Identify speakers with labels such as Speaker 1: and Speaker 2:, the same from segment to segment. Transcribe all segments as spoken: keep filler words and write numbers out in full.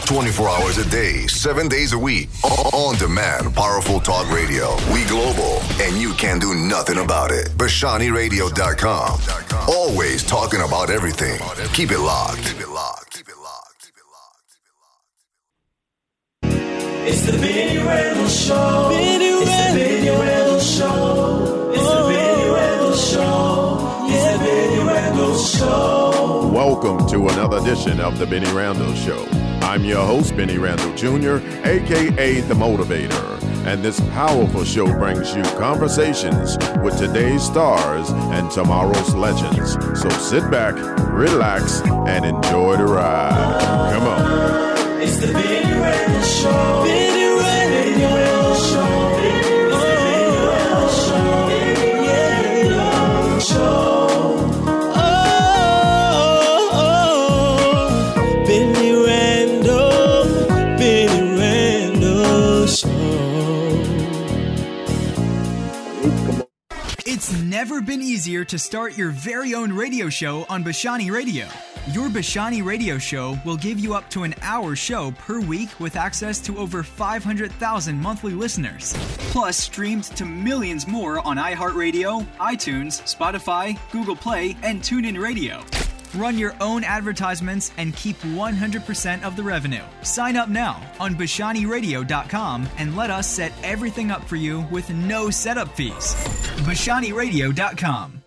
Speaker 1: twenty-four hours a day, seven days a week. On demand, powerful talk radio. We global, and you can do nothing about it. Bashani Radio dot com. Always talking about everything. Keep it locked. Keep it locked. Keep it locked. Keep it locked.
Speaker 2: It's the Benny Randall Show. Benny it's the Benny Randall Show. It's the Benny Randall Show. It's the Benny Randall Show.
Speaker 3: Welcome to another edition of the Benny Randall Show. I'm your host, Benny Randall Junior, a k a. The Motivator. And this powerful show brings you conversations with today's stars and tomorrow's legends. So sit back, relax, and enjoy the ride. Come on.
Speaker 2: It's the Benny Randall Show. Benny Randall Show. It's the Benny Randall Show. Benny Randall Show.
Speaker 4: It's never been easier to start your very own radio show on Bashani Radio. Your Bashani Radio Show will give you up to an hour show per week with access to over five hundred thousand monthly listeners. Plus, streamed to millions more on iHeartRadio, iTunes, Spotify, Google Play, and TuneIn Radio. Run your own advertisements and keep one hundred percent of the revenue. Sign up now on Bashani Radio dot com and let us set everything up for you with no setup fees. Bashani Radio dot com.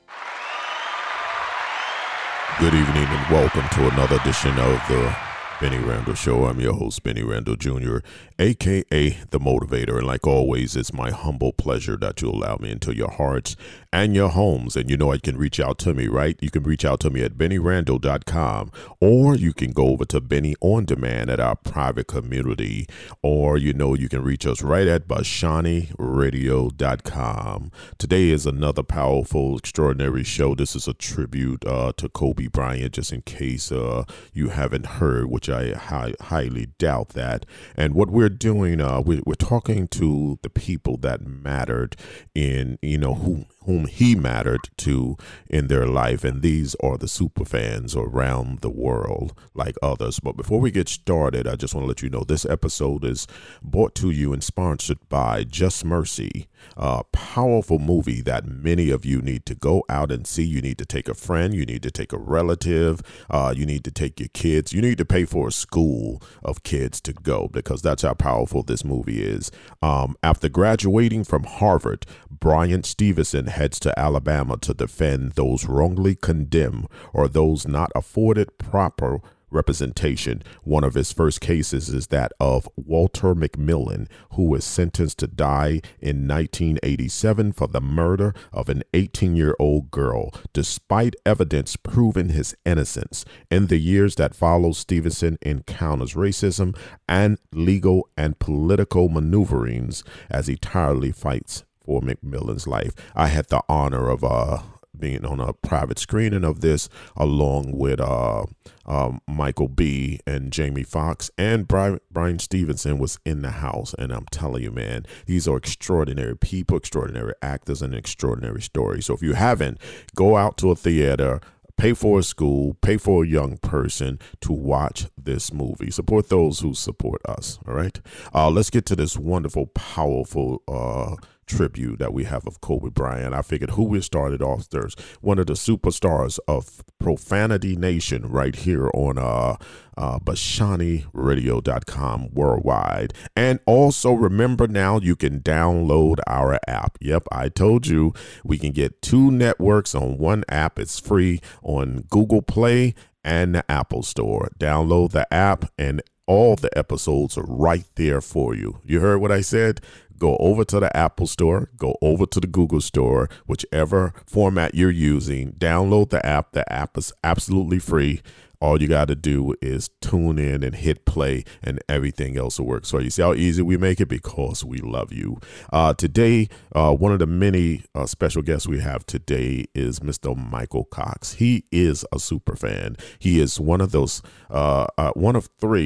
Speaker 3: Good evening and welcome to another edition of the Benny Randall Show. I'm your host, Benny Randall Junior, a k a. The Motivator. And like always, it's my humble pleasure that you allow me into your hearts and your homes. And you know, you can reach out to me, right? You can reach out to me at Benny Randall dot com, or you can go over to Benny On Demand at our private community, or, you know, you can reach us right at Bashani Radio dot com. Today is another powerful, extraordinary show. This is a tribute uh, to Kobe Bryant, just in case uh, you haven't heard, which I hi- highly doubt that. And what we're doing, uh, we, we're talking to the people that mattered in, you know, who whom he mattered to in their life. And these are the super fans around the world, like others. But before we get started, I just want to let you know this episode is brought to you and sponsored by Just Mercy, a powerful movie that many of you need to go out and see. You need to take a friend, you need to take a relative, uh, you need to take your kids, you need to pay for a school of kids to go, because that's how powerful this movie is. Um, after graduating from Harvard, Bryant Stevenson heads to Alabama to defend those wrongly condemned or those not afforded proper representation. One of his first cases is that of Walter McMillan, who was sentenced to die in nineteen eighty-seven for the murder of an eighteen-year-old girl, despite evidence proving his innocence. In the years that follow, Stevenson encounters racism and legal and political maneuverings as he tirelessly fights for McMillan's life. I had the honor of uh being on a private screening of this, along with uh, uh, Michael B. and Jamie Foxx, and Brian, Brian Stevenson was in the house. And I'm telling you, man, these are extraordinary people, extraordinary actors, and extraordinary stories. So if you haven't, go out to a theater, pay for a school, pay for a young person to watch this movie. Support those who support us. All right. Uh, let's get to this wonderful, powerful uh, tribute that we have of Kobe Bryant. I figured who we started off there's one of the superstars of Profanity Nation right here on uh, uh, Bashani Radio dot com worldwide. And also remember, now you can download our app. Yep, I told you we can get two networks on one app. It's free on Google Play and the Apple Store. Download the app and all the episodes are right there for you. You heard what I said? Go over to the Apple Store, go over to the Google Store, whichever format you're using, download the app. The app is absolutely free. All you got to do is tune in and hit play, and everything else will work. So you see how easy we make it? Because we love you. Uh, today, uh, one of the many uh, special guests we have today is Mister Michael Cox. He is a super fan. He is one of those, uh, uh, one of three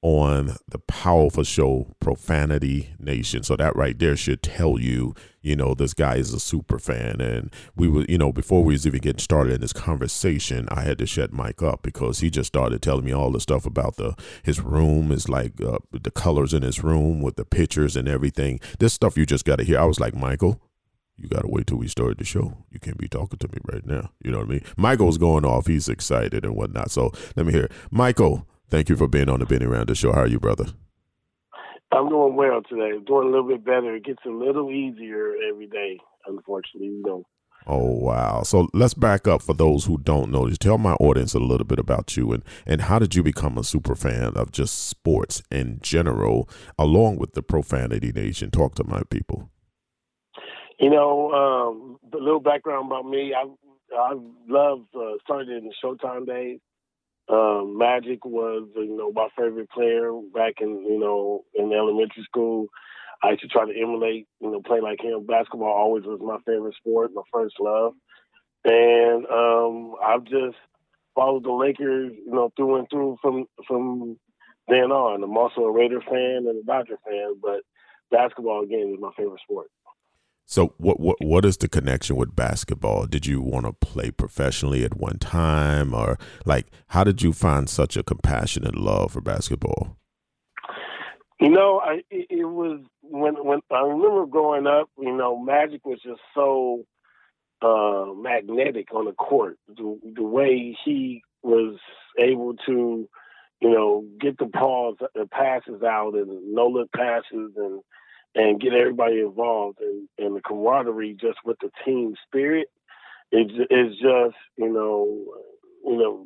Speaker 3: on the powerful show Profanity Nation. So that right there should tell you, you know, this guy is a super fan. And we were, you know, before we was even getting started in this conversation, I had to shut Mike up because he just started telling me all the stuff about the his room is like uh, the colors in his room with the pictures and everything. This stuff you just got to hear. I was like, Michael, you got to wait till we started the show. You can't be talking to me right now. You know what I mean? Michael's going off. He's excited and whatnot. So let me hear it. Michael, thank you for being on the Benny Randle Show. How are you, brother?
Speaker 5: I'm doing well today. Doing a little bit better. It gets a little easier every day, unfortunately, you know.
Speaker 3: Oh, wow. So let's back up for those who don't know. Just tell my audience a little bit about you and, and how did you become a super fan of just sports in general, along with the Profanity Nation? Talk to my people.
Speaker 5: You know, um, a little background about me. I I love uh, started in the Showtime days. Um, Magic was, you know, my favorite player back in, you know, in elementary school. I used to try to emulate, you know, play like him. Basketball always was my favorite sport, my first love. And um, I've just followed the Lakers, you know, through and through from from then on. I'm also a Raider fan and a Dodger fan, but basketball, again, is my favorite sport.
Speaker 3: So what what what is the connection with basketball? Did you want to play professionally at one time, or like how did you find such a compassionate love for basketball?
Speaker 5: You know, I it, it was when when I remember growing up. You know, Magic was just so uh, magnetic on the court. The, the way he was able to, you know, get the balls, the passes out, and no look passes, and and get everybody involved, and, and the camaraderie just with the team spirit. It is just, you know, you know,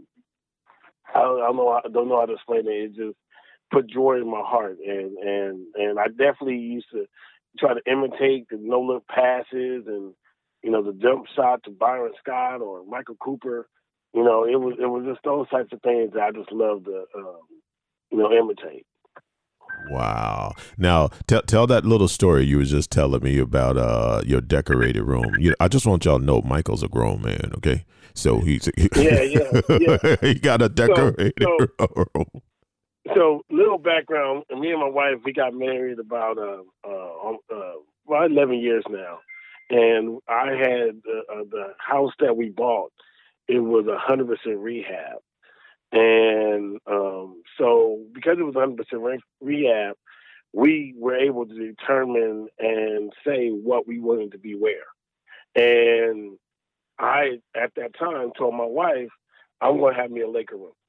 Speaker 5: I, I don't know, I don't know how to explain it. It just put joy in my heart, and and and I definitely used to try to imitate the no look passes and, you know, the jump shot to Byron Scott or Michael Cooper. You know, it was it was just those types of things that I just love to, um, you know, imitate.
Speaker 3: Wow. Now, tell tell that little story you were just telling me about uh your decorated room. You know, I just want y'all to know Michael's a grown man, okay? So he's he,
Speaker 5: yeah, yeah, yeah.
Speaker 3: he got a decorated
Speaker 5: so, so,
Speaker 3: room.
Speaker 5: So, little background. Me and my wife, we got married about uh, uh, uh well eleven years now, and I had uh, uh, the house that we bought. It was a hundred percent rehab. And um, so because it was one hundred percent rehab, we were able to determine and say what we wanted to be where. And I, at that time, told my wife, I'm going to have me a Laker room.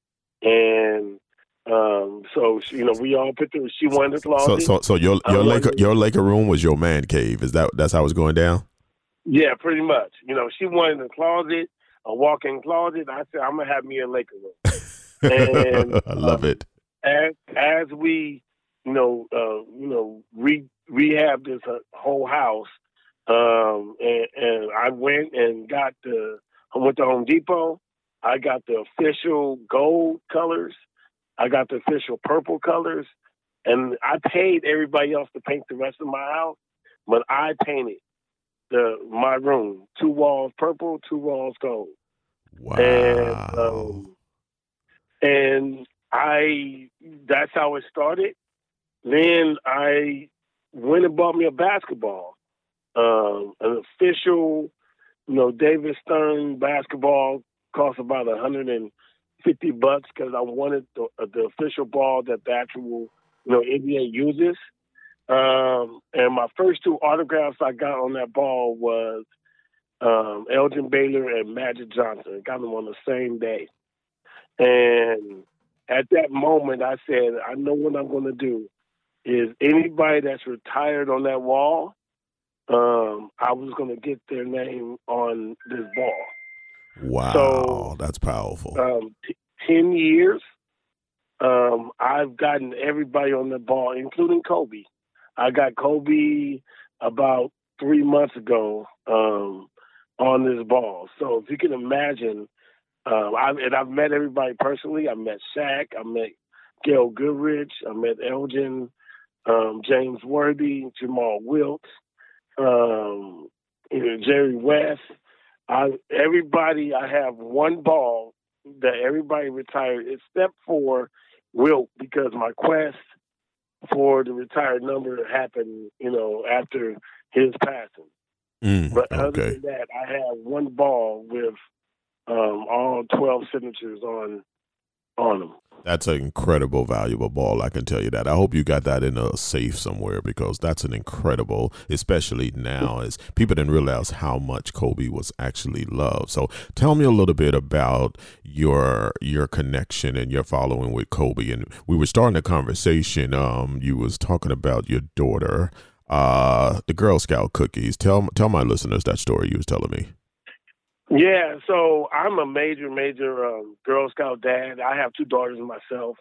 Speaker 5: And um, so, she, you know, we all picked it. She wanted a closet.
Speaker 3: So, so, so your your Laker your Laker room was your man cave. Is that that's how it's going down?
Speaker 5: Yeah, pretty much. You know, she wanted a closet, a walk-in closet. I said, I'm going to have me a Laker room. And
Speaker 3: I love
Speaker 5: um,
Speaker 3: it.
Speaker 5: As, as we, you know, uh, you know, re, rehab this uh, whole house, um, and, and I went and got the, I went to Home Depot. I got the official gold colors. I got the official purple colors. And I paid everybody else to paint the rest of my house, but I painted the my room, two walls purple, two walls gold.
Speaker 3: Wow.
Speaker 5: And, um, and I, that's how it started. Then I went and bought me a basketball, um, an official, you know, David Stern basketball. Cost about a hundred and fifty bucks because I wanted the, the official ball that the actual, you know, N B A uses. Um, and my first two autographs I got on that ball was um, Elgin Baylor and Magic Johnson. I got them on the same day. And at that moment, I said, I know what I'm going to do is anybody that's retired on that wall, um, I was going to get their name on this ball.
Speaker 3: Wow,
Speaker 5: so,
Speaker 3: that's powerful.
Speaker 5: Um, t- ten years, um, I've gotten everybody on the ball, including Kobe. I got Kobe about three months ago um, on this ball. So if you can imagine, um, I've, and I've met everybody personally. I met Shaq. I met Gail Goodrich. I met Elgin, um, James Worthy, Jamal Wilkes, um, you know, Jerry West. I, everybody, I have one ball that everybody retired, except for wilt because my quest for the retired number happened, you know, after his passing.
Speaker 3: Mm,
Speaker 5: But other
Speaker 3: okay.
Speaker 5: than that, I have one ball with um, all twelve signatures on on them.
Speaker 3: That's an incredible, valuable ball. I can tell you that. I hope you got that in a safe somewhere because that's an incredible, especially now as people didn't realize how much Kobe was actually loved. So tell me a little bit about your your connection and your following with Kobe. And we were starting a conversation. Um, you was talking about your daughter, uh, the Girl Scout cookies. Tell tell my listeners that story you was telling me.
Speaker 5: Yeah, so I'm a major, major um, Girl Scout dad. I have two daughters myself,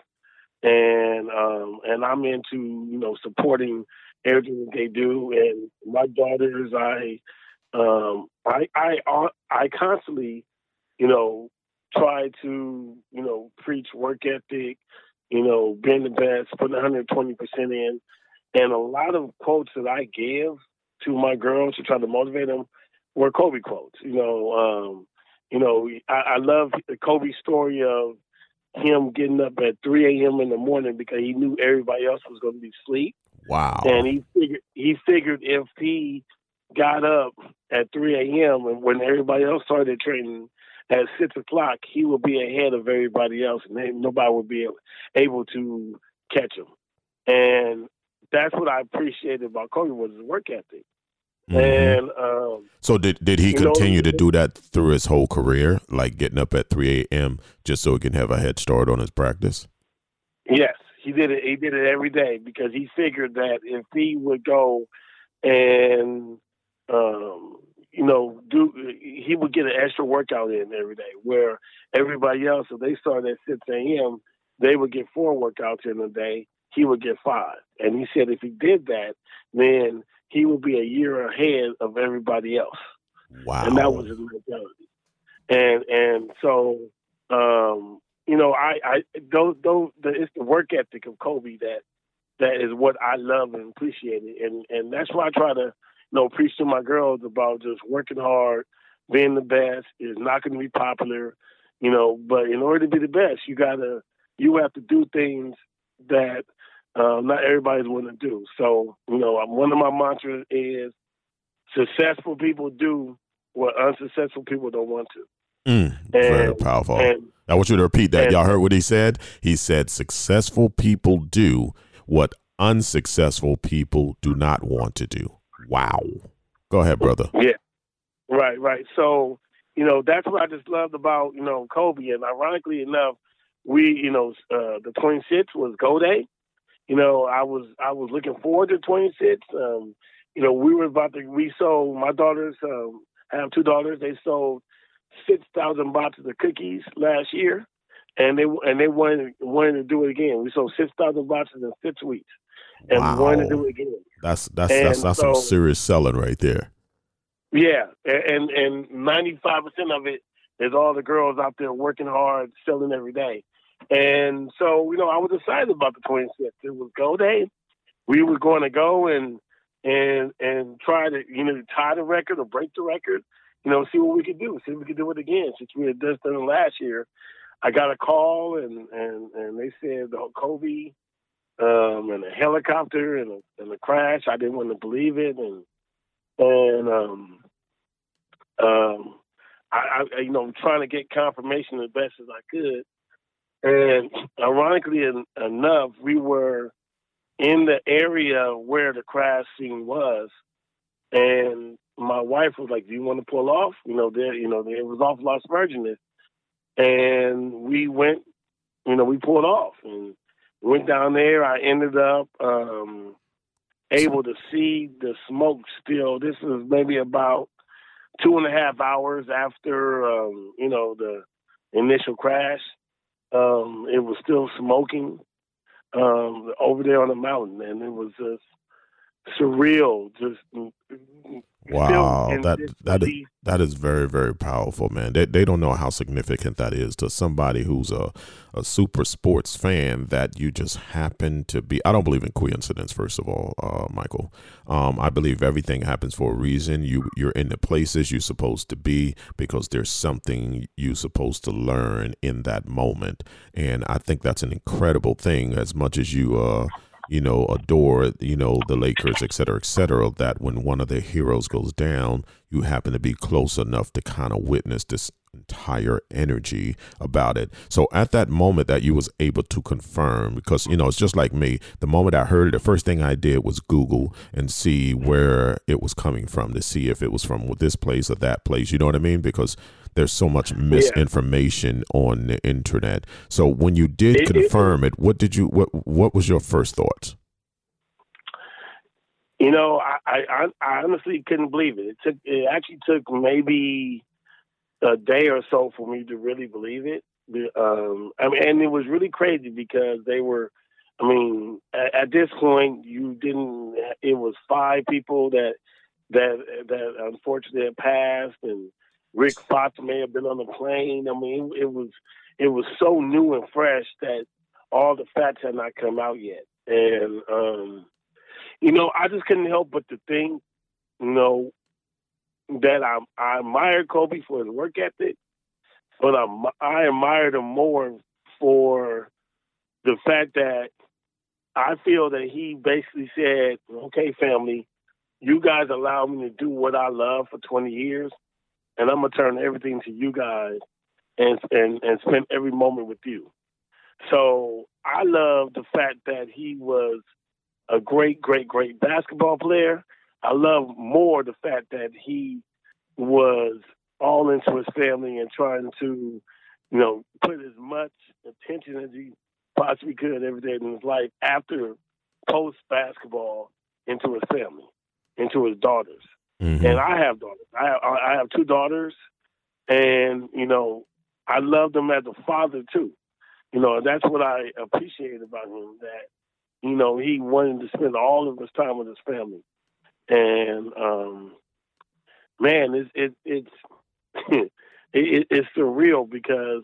Speaker 5: and um, and I'm into you know supporting everything that they do. And my daughters, I um, I I I constantly you know try to you know preach work ethic, you know being the best, putting one hundred twenty percent in, and a lot of quotes that I give to my girls to try to motivate them were Kobe quotes. You know, um, you know, I, I love the Kobe story of him getting up at three a.m. in the morning because he knew everybody else was going to be asleep.
Speaker 3: Wow.
Speaker 5: And he figured he figured if he got up at three a.m. and when everybody else started training at six o'clock, he would be ahead of everybody else, and they, nobody would be able, able to catch him. And that's what I appreciated about Kobe was his work ethic.
Speaker 3: Mm-hmm.
Speaker 5: And um,
Speaker 3: so did did he continue
Speaker 5: know,
Speaker 3: to do that through his whole career, like getting up at three a.m. just so he can have a head start on his practice?
Speaker 5: Yes, he did it. He did it every day because he figured that if he would go and um, you know do, he would get an extra workout in every day. Where everybody else, if they started at six a.m., they would get four workouts in a day. He would get five. And he said if he did that, then he would be a year ahead of everybody else.
Speaker 3: Wow.
Speaker 5: And that was his mentality. And and so, um, you know, I, I those, those, the, it's the work ethic of Kobe that that is what I love and appreciate it. And, and that's why I try to, you know, preach to my girls about just working hard, being the best. Is not going to be popular, you know, but in order to be the best, you got to, you have to do things that Uh, not everybody's willing to do. So, you know, one of my mantras is successful people do what unsuccessful people don't want to.
Speaker 3: Mm,
Speaker 5: and,
Speaker 3: very powerful.
Speaker 5: And,
Speaker 3: I want you to repeat that.
Speaker 5: and,
Speaker 3: Y'all heard what he said? He said successful people do what unsuccessful people do not want to do. Wow. Go ahead, brother.
Speaker 5: Yeah. Right, right. So, you know, that's what I just loved about, you know, Kobe. And ironically enough, we, you know, uh, the twenty-sixth was Go Day. You know, I was I was looking forward to twenty-six. Um, you know, we were about to, we sold, my daughters, um, I have two daughters, they sold six thousand boxes of cookies last year, and they and they wanted, wanted to do it again. We sold six thousand boxes in six weeks, and
Speaker 3: wow.
Speaker 5: we wanted to do it again.
Speaker 3: That's that's
Speaker 5: and
Speaker 3: that's, that's
Speaker 5: so,
Speaker 3: some serious selling right there.
Speaker 5: Yeah, and and ninety-five percent of it is all the girls out there working hard, selling every day. And so, you know, I was excited about the twenty-sixth. It was Go Day. We were going to go and and and try to, you know, tie the record or break the record, you know, see what we could do, see if we could do it again. Since we had just done it last year, I got a call and, and, and they said the Kobe um, and a helicopter and a, and a crash. I didn't want to believe it. And, and um, um, I, I, you know, trying to get confirmation as best as I could. And ironically enough, we were in the area where the crash scene was, and my wife was like, "Do you want to pull off?" You know, there, you know, it was off Las Virgenes, and we went. You know, we pulled off and went down there. I ended up um, able to see the smoke still. This was maybe about two and a half hours after, um, you know, the initial crash. Um, it was still smoking um, over there on the mountain, and it was just, surreal. Just
Speaker 3: wow, that that is that is very, very powerful, man. They they don't know how significant that is to somebody who's a a super sports fan, that you just happen to be. I don't believe in coincidence, first of all, uh, Michael. Um, I believe everything happens for a reason. You you're in the places you're supposed to be because there's something you're supposed to learn in that moment, and I think that's an incredible thing. As much as you uh. you know, adore, you know, the Lakers, et cetera, et cetera, that when one of their heroes goes down, you happen to be close enough to kind of witness this entire energy about it. So at that moment that you was able to confirm, because, you know, it's just like me, the moment I heard it, the first thing I did was Google and see where it was coming from, to see if it was from this place or that place. You know what I mean? Because there's so much misinformation yeah. on the internet. So when you did it, confirm it, it, what did you, what, what was your first thoughts?
Speaker 5: You know, I, I, I honestly couldn't believe it. It took, it actually took maybe a day or so for me to really believe it. Um, I mean, and it was really crazy because they were, I mean, at, at this point, you didn't, it was five people that, that, that unfortunately had passed, and Rick Fox may have been on the plane. I mean, it, it was it was so new and fresh that all the facts had not come out yet. And, um, you know, I just couldn't help but to think, you know, that I, I admire Kobe for his work ethic, but I, I admired him more for the fact that I feel that he basically said, okay, family, you guys allow me to do what I love for twenty years. And I'm going to turn everything to you guys and, and and spend every moment with you. So I love the fact that he was a great, great, great basketball player. I love more the fact that he was all into his family and trying to, you know, put as much attention as he possibly could every day in his life after post-basketball into his family, into his daughters. Mm-hmm. And I have daughters. I have, I have two daughters, and, you know, I love them as a father, too. You know, that's what I appreciate about him, that, you know, he wanted to spend all of his time with his family. And, um, man, it's, it, it's, it, it's surreal because,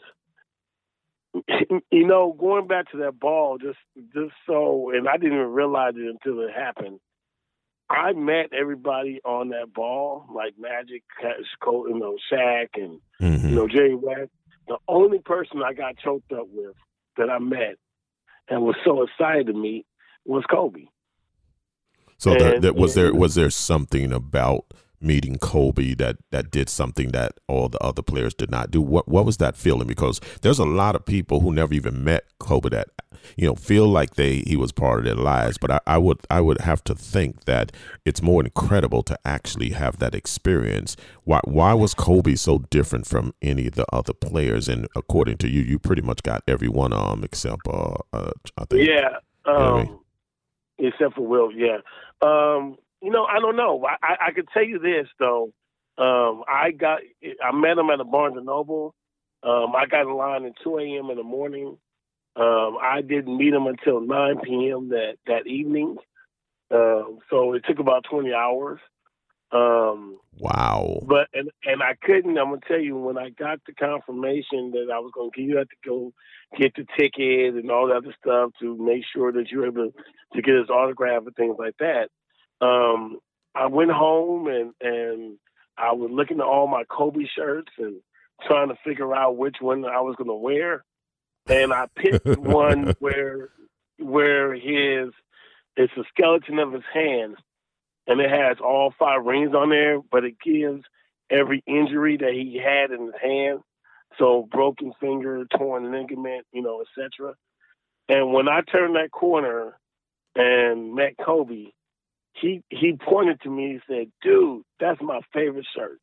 Speaker 5: you know, going back to that ball, just, just so, and I didn't even realize it until it happened. I met everybody on that ball, like Magic, you know, Shaq, and mm-hmm. you know, Jerry West. The only person I got choked up with that I met and was so excited to meet was Kobe.
Speaker 3: So and, there, there, was and, there was there something about meeting Kobe that that did something that all the other players did not do? What what was that feeling? Because there's a lot of people who never even met Kobe that, you know, feel like they he was part of their lives. But I, I would I would have to think that it's more incredible to actually have that experience. Why why was Kobe so different from any of the other players? And according to you, you pretty much got every one of them except uh, uh I think
Speaker 5: yeah, um, you know what I mean? Except for Will, yeah. Um, You know, I don't know. I, I, I could tell you this, though. Um, I got, I met him at a Barnes and Noble. Um, I got in line at two a.m. in the morning. Um, I didn't meet him until nine p.m. that, that evening. Um, so it took about twenty hours. Um,
Speaker 3: wow.
Speaker 5: But, and, and I couldn't, I'm going to tell you, when I got the confirmation that I was going to, you have to go get the ticket and all that other stuff to make sure that you're able to get his autograph and things like that. Um, I went home and, and I was looking at all my Kobe shirts and trying to figure out which one I was going to wear. And I picked one where, where his, it's a skeleton of his hand, and it has all five rings on there, but it gives every injury that he had in his hand. So broken finger, torn ligament, you know, et cetera. And when I turned that corner and met Kobe, He he pointed to me and said, "Dude, that's my favorite shirt."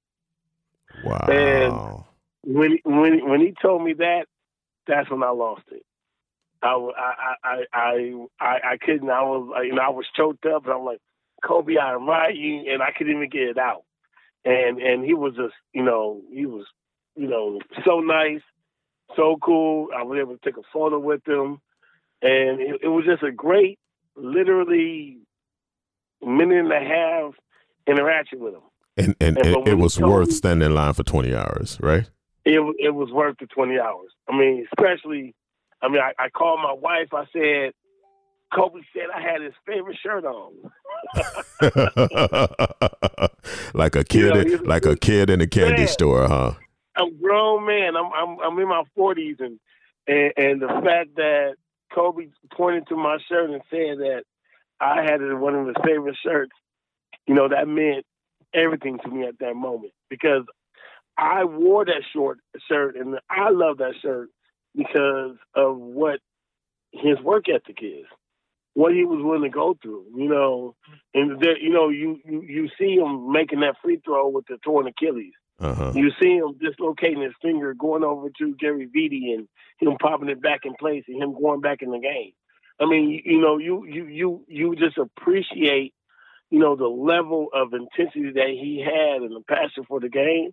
Speaker 3: Wow!
Speaker 5: And when when when he told me that, that's when I lost it. I I I I I, I couldn't. I was you know I was choked up, and I'm like, "Kobe, I admire you," and I couldn't even get it out. And and he was just you know he was you know so nice, so cool. I was able to take a photo with him, and it, it was just a great, literally. minute and a half interaction with him.
Speaker 3: And and,
Speaker 5: And
Speaker 3: and
Speaker 5: but
Speaker 3: it
Speaker 5: when
Speaker 3: was
Speaker 5: he told
Speaker 3: worth
Speaker 5: me-
Speaker 3: standing in line for twenty hours, right?
Speaker 5: It wa- it was worth the twenty hours. I mean, especially, I mean, I, I called my wife. I said, Kobe said I had his favorite shirt on.
Speaker 3: Like a kid,
Speaker 5: You know,
Speaker 3: in-
Speaker 5: he's a
Speaker 3: like a kid in a candy
Speaker 5: man.
Speaker 3: store, huh?
Speaker 5: I'm a grown man. I'm I'm I'm in my forties, and, and and the fact that Kobe pointed to my shirt and said that I had it in one of his favorite shirts, you know, that meant everything to me at that moment, because I wore that short shirt and I love that shirt because of what his work ethic is, what he was willing to go through, you know, and there, you know, you, you, you see him making that free throw with the torn Achilles.
Speaker 3: Uh-huh.
Speaker 5: You see him dislocating his finger, going over to Gary Vitti and him popping it back in place and him going back in the game. I mean, you, you know, you, you, you, you just appreciate, you know, the level of intensity that he had and the passion for the game.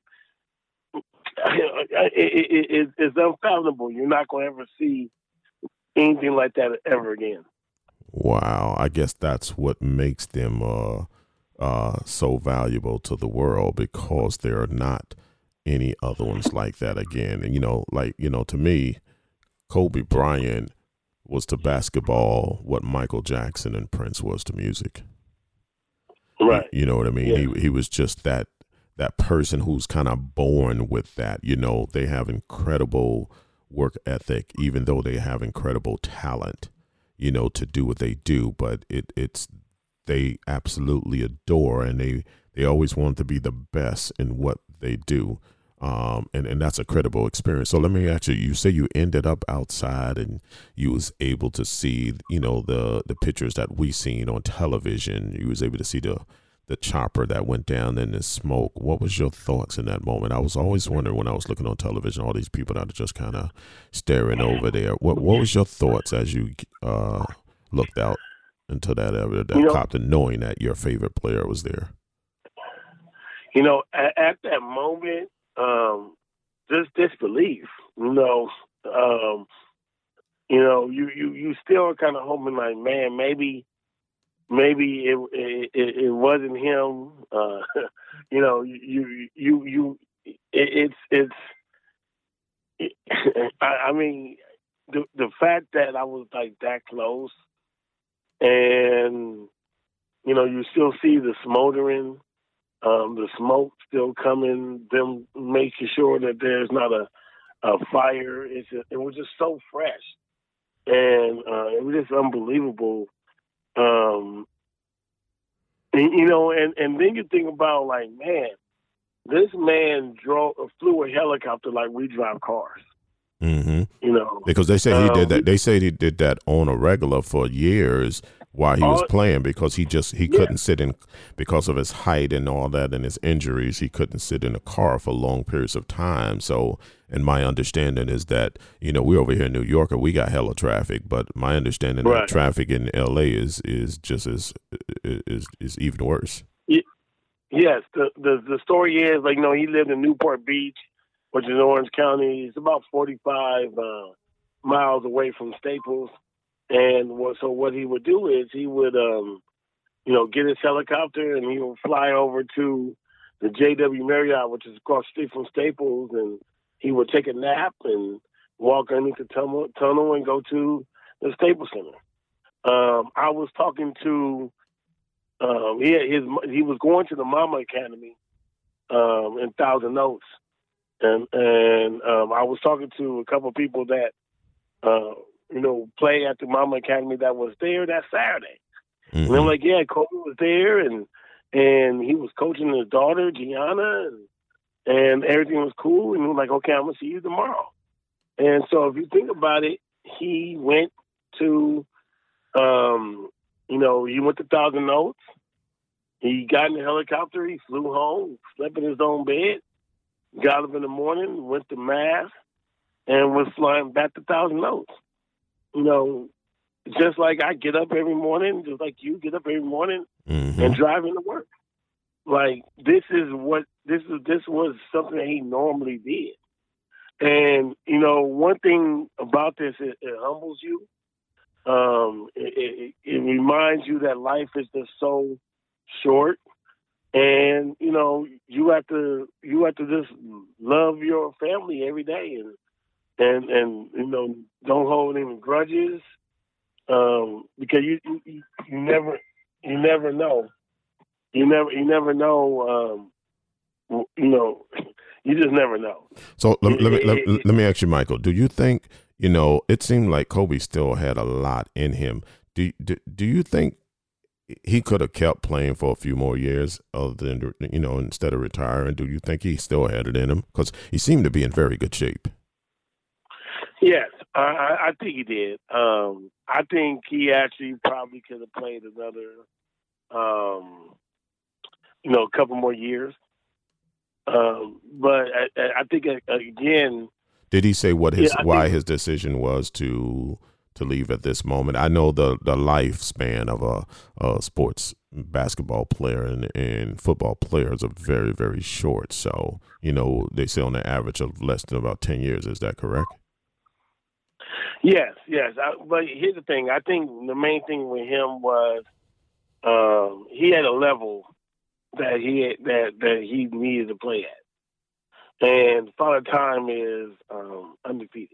Speaker 5: It, it, it, it's unfathomable. You're not going to ever see anything like that ever again.
Speaker 3: Wow, I guess that's what makes them uh, uh, so valuable to the world, because there are not any other ones like that again. And, you know, like, you know, to me, Kobe Bryant was to basketball what Michael Jackson and Prince was to music.
Speaker 5: Right.
Speaker 3: You, you know what I mean?
Speaker 5: Yeah.
Speaker 3: He he was just that that person who's kind of born with that. You know, they have incredible work ethic, even though they have incredible talent, you know, to do what they do. But it it's they absolutely adore, and they they always want to be the best in what they do. Um, and, and that's a credible experience. So let me ask you, you say you ended up outside and you was able to see, you know, the, the pictures that we seen on television. You was able to see the, the chopper that went down in the smoke. What was your thoughts in that moment? I was always wondering when I was looking on television, all these people that are just kind of staring over there. What, what was your thoughts as you, uh, looked out into that area, that
Speaker 5: You know-
Speaker 3: copter, knowing that your favorite player was there?
Speaker 5: You know, at, at that moment, um, just disbelief, you know, um, you know, you, you, you still are kind of hoping like, man, maybe, maybe it, it, it wasn't him. Uh, you know, you, you, you, it, it's, it's, it, I, I mean, the, the fact that I was like that close and, you know, you still see the smoldering, Um, the smoke still coming, them making sure that there's not a, a fire. It's a, it was just so fresh. And uh, it was just unbelievable. Um, and, you know, and, and then you think about, like, man, this man drove, flew a helicopter like we drive cars.
Speaker 3: Mm-hmm.
Speaker 5: You know,
Speaker 3: Because they say he
Speaker 5: Um,
Speaker 3: did that. They say he did that on a regular for years while he was
Speaker 5: Oh,
Speaker 3: playing, because he just he
Speaker 5: yeah.
Speaker 3: couldn't sit in, because of his height and all that and his injuries. He couldn't sit in a car for long periods of time. So, and my understanding is that, you know, we're over here in New York and we got hella traffic, but my understanding
Speaker 5: Right.
Speaker 3: that traffic in L A is is just as is is even worse.
Speaker 5: Yes, the, the the story is, like, you know, he lived in Newport Beach, which is Orange County. It's about forty-five uh, miles away from Staples. And what, so what he would do is he would, um, you know, get his helicopter and he would fly over to the J W Marriott, which is across the street from Staples, and he would take a nap and walk underneath the tunnel, tunnel and go to the Staples Center. Um, I was talking to Um, he had his he was going to the Mama Academy um, in Thousand Oaks, and and um, I was talking to a couple of people that uh, you know play at the Mama Academy that was there that Saturday,
Speaker 3: Mm-hmm.
Speaker 5: and I'm like, yeah, Kobe was there, and and he was coaching his daughter Gianna, and and everything was cool, and we're like, okay, I'm gonna see you tomorrow. And so if you think about it, he went to, um, you know, he went to Thousand Oaks. He got in the helicopter. He flew home, slept in his own bed, got up in the morning, went to mass, and was flying back to Thousand Oaks. You know, just like I get up every morning, just like you get up every morning
Speaker 3: Mm-hmm.
Speaker 5: and drive into work. Like, this is what this is. This was something that he normally did. And you know, one thing about this, it, it humbles you. Um, it, it, it reminds you that life is just so short, and you know you have to you have to just love your family every day, and and and you know don't hold any grudges, um, because you, you you never you never know you never you never know um, you know you just never know.
Speaker 3: So let,
Speaker 5: it,
Speaker 3: let me
Speaker 5: it,
Speaker 3: let,
Speaker 5: it,
Speaker 3: let me ask you, Michael. Do you think you know? It seemed like Kobe still had a lot in him. Do do, do you think he could have kept playing for a few more years, other than you know instead of retiring? Do you think he still had it in him? Because he seemed to be in very good shape.
Speaker 5: Yes, I, I think he did. Um, I think he actually probably could have played another, um, you know, a couple more years. Um, but I, I think again,
Speaker 3: did he say what his
Speaker 5: yeah,
Speaker 3: why
Speaker 5: think,
Speaker 3: his decision was to to leave at this moment? I know the the lifespan of a, a sports basketball player and, and football players are very very short. So you know they say on the average of less than about ten years. Is that correct?
Speaker 5: Yes, yes. I, but here's the thing. I think the main thing with him was um, he had a level that he had, that that he needed to play at, and Father Time is um, undefeated.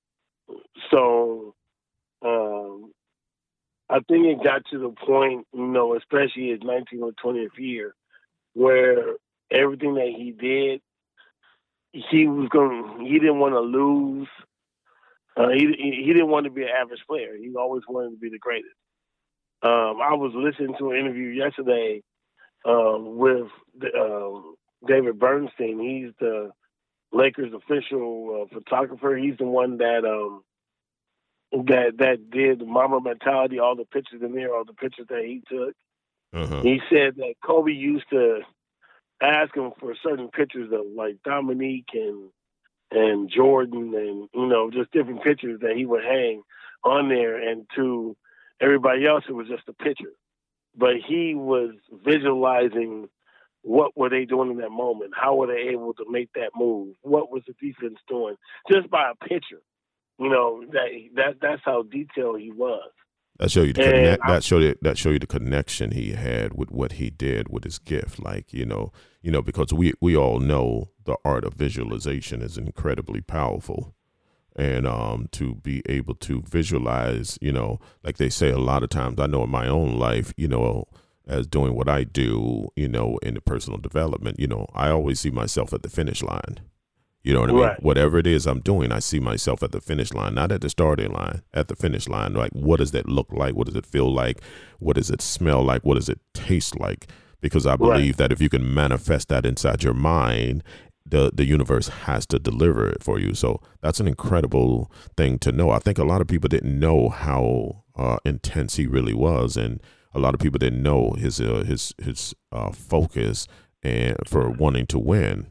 Speaker 5: So um, I think it got to the point, you know, especially his nineteenth or twentieth year, where everything that he did, he was going. He didn't want to lose. Uh, he he didn't want to be an average player. He always wanted to be the greatest. Um, I was listening to an interview yesterday um, with the, um, David Bernstein. He's the Lakers official uh, photographer. He's the one that um, that that did the Mamba Mentality, all the pictures in there, all the pictures that he took. Uh-huh. He said that Kobe used to ask him for certain pictures of like Dominique and and Jordan and, you know, just different pictures that he would hang on there. And to everybody else, it was just a picture. But he was visualizing what were they doing in that moment? How were they able to make that move? What was the defense doing? Just by a picture. You know, that that that's how detailed he was.
Speaker 3: That show you the connect, that show you that show you the connection he had with what he did with his gift. Like, you know, you know, because we, we all know the art of visualization is incredibly powerful. And um, to be able to visualize, you know, like they say a lot of times, I know in my own life, you know, as doing what I do, you know, in the personal development, you know, I always see myself at the finish line. You know what I mean? Right. Whatever it is I'm doing, I see myself at the finish line, not at the starting line, at the finish line. Like, what does that look like? What does it feel like? What does it smell like? What does it taste like? Because I believe right. that if you can manifest that inside your mind, the, the universe has to deliver it for you. So that's an incredible thing to know. I think a lot of people didn't know how uh, intense he really was. And a lot of people didn't know his, uh, his, his uh, focus and for wanting to win.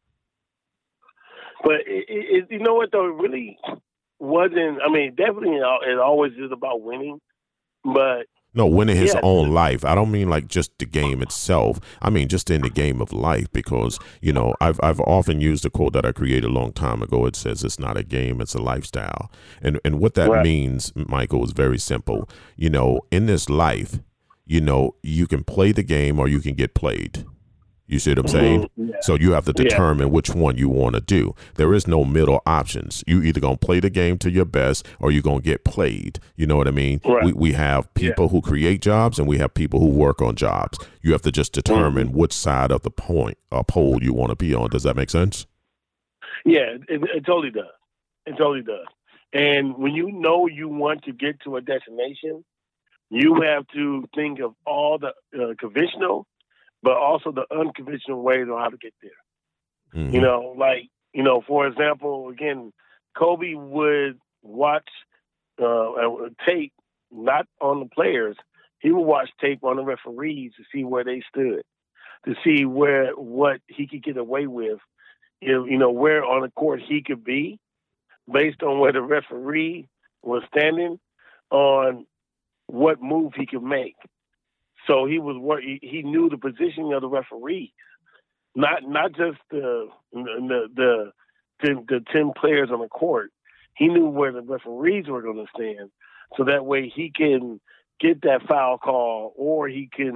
Speaker 5: But it, it, you know what, though? It really wasn't. I mean, definitely it always is about winning. But
Speaker 3: no, winning his yeah. own life. I don't mean like just the game itself. I mean just in the game of life, because, you know, I've I've often used a quote that I created a long time ago. It says it's not a game, it's a lifestyle. And and what that right. means, Michael, is very simple. You know, in this life, you know, you can play the game or you can get played. You see what I'm saying? Mm-hmm. Yeah. So you have to determine yeah. which one you want to do. There is no middle options. You either going to play the game to your best or you're going to get played. You know what I mean? Right. We we have people yeah. who create jobs and we have people who work on jobs. You have to just determine mm-hmm. which side of the point or pole you want to be on. Does that make sense?
Speaker 5: Yeah, it, it totally does. It totally does. And when you know you want to get to a destination, you have to think of all the uh, conventional but also the unconventional ways on how to get there. Mm-hmm. You know, like, you know, for example, again, Kobe would watch uh, tape, not on the players. He would watch tape on the referees to see where they stood, to see where what he could get away with, you know, where on the court he could be based on where the referee was standing on what move he could make. So he was he knew the positioning of the referees, not not just the the the, the, the ten players on the court. He knew where the referees were going to stand, so that way he can get that foul call or he can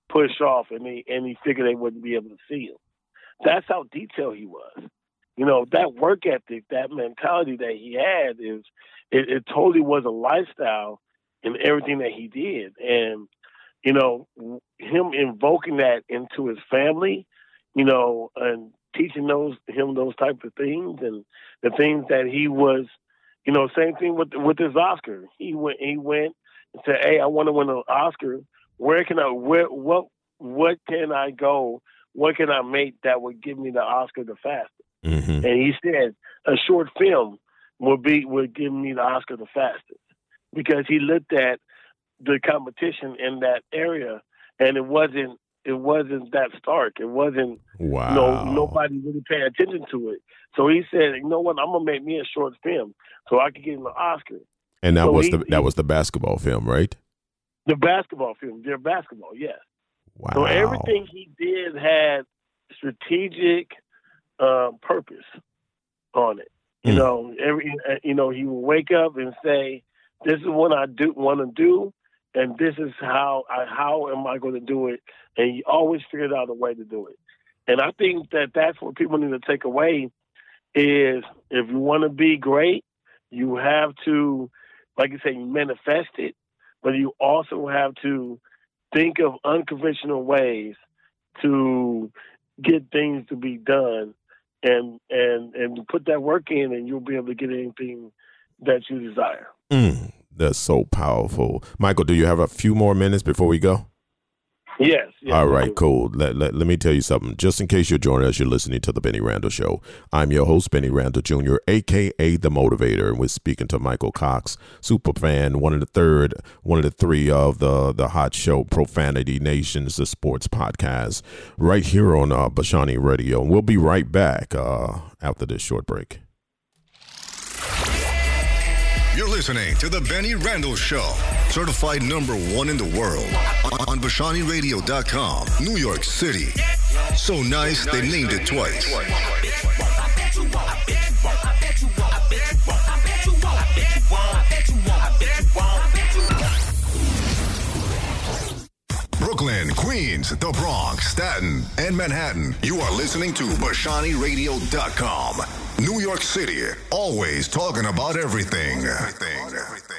Speaker 5: push off, and he and he figured they wouldn't be able to see him. That's how detailed he was. You know, that work ethic, that mentality that he had is it, it totally was a lifestyle in everything that he did. And, you know, him invoking that into his family, you know, and teaching those him those types of things and the things that he was, you know, same thing with with his Oscar. He went he went and said, "Hey, I want to win an Oscar. Where can I where what what can I go? What can I make that would give me the Oscar the fastest?"
Speaker 3: Mm-hmm.
Speaker 5: And he said a short film would be would give me the Oscar the fastest, because he looked at the competition in that area, and it wasn't it wasn't that stark. It wasn't
Speaker 3: wow.
Speaker 5: you know, nobody really paying attention to it. So he said, "You know what? I'm gonna make me a short film so I can get him an Oscar."
Speaker 3: And that
Speaker 5: so
Speaker 3: was
Speaker 5: he,
Speaker 3: the that
Speaker 5: he,
Speaker 3: was the basketball film, right?
Speaker 5: The basketball film, their basketball, yes.
Speaker 3: Wow.
Speaker 5: So everything he did had strategic uh, purpose on it. You
Speaker 3: Mm.
Speaker 5: know, every you know, he would wake up and say, "This is what I do want to do, and this is how I how am I going to do it?" And he always figured out a way to do it. And I think that that's what people need to take away is if you want to be great, you have to, like you say, manifest it, but you also have to think of unconventional ways to get things to be done, and and and put that work in, and you'll be able to get anything that you desire.
Speaker 3: Mm, that's so powerful. Michael, do you have a few more minutes before we go?
Speaker 5: Yes. yes
Speaker 3: All right, cool. Let, let, let me tell you something. Just in case you're joining us, you're listening to The Benny Randall Show. I'm your host, Benny Randall Junior, a k a. The Motivator, and we're speaking to Michael Cox, super fan, one of the third, one of the three of the, the hot show, Profanity Nations, the sports podcast, right here on uh, Bashani Radio. And we'll be right back uh, after this short break.
Speaker 1: You're listening to The Benny Randall Show, certified number one in the world on Bashani Radio dot com, New York City. So nice, they named it twice. Brooklyn, Queens, the Bronx, Staten, and Manhattan. You are listening to Bashani Radio dot com. New York City, always talking about everything. Everything, everything.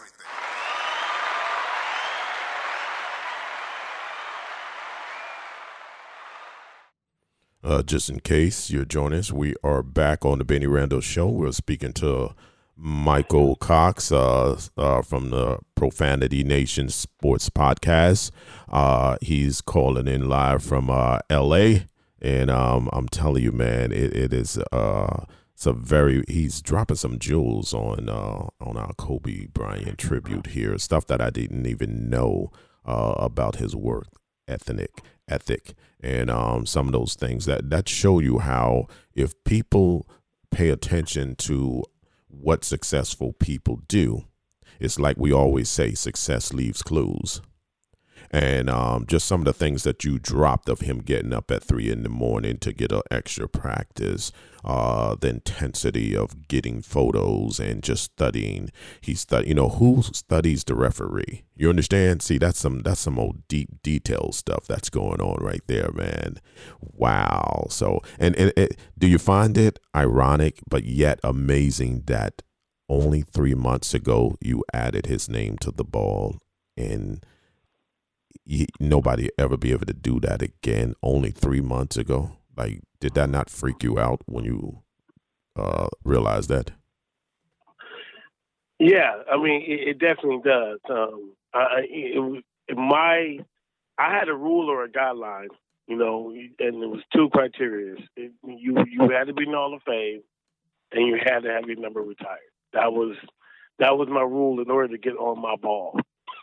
Speaker 3: Uh, just in case you're joining us, we are back on the Benny Randall Show. We're speaking to Michael Cox uh, uh, from the Profanity Nation Sports Podcast. Uh, he's calling in live from uh, L A, and um, I'm telling you, man, it, it is uh, it's a very he's dropping some jewels on uh, on our Kobe Bryant tribute here, stuff that I didn't even know uh, about his work ethic ethic and um, some of those things that that show you how if people pay attention to what successful people do, it's like we always say, success leaves clues. And um, just some of the things that you dropped of him getting up at three in the morning to get an extra practice, uh, the intensity of getting photos and just studying. He study, you know, who studies the referee? You understand? See, that's some that's some old deep detail stuff that's going on right there, man. Wow. So, and, and it, do you find it ironic, but yet amazing that only three months ago you added his name to the ball and He, nobody ever be able to do that again only three months ago? Like, did that not freak you out when you uh, realized that?
Speaker 5: Yeah, I mean, it, it definitely does. Um, I, it, it, my, I had a rule or a guideline, you know, and there was two criteria. It, you you had to be in the Hall of Fame, and you had to have your number retired. That was that was my rule in order to get on my ball.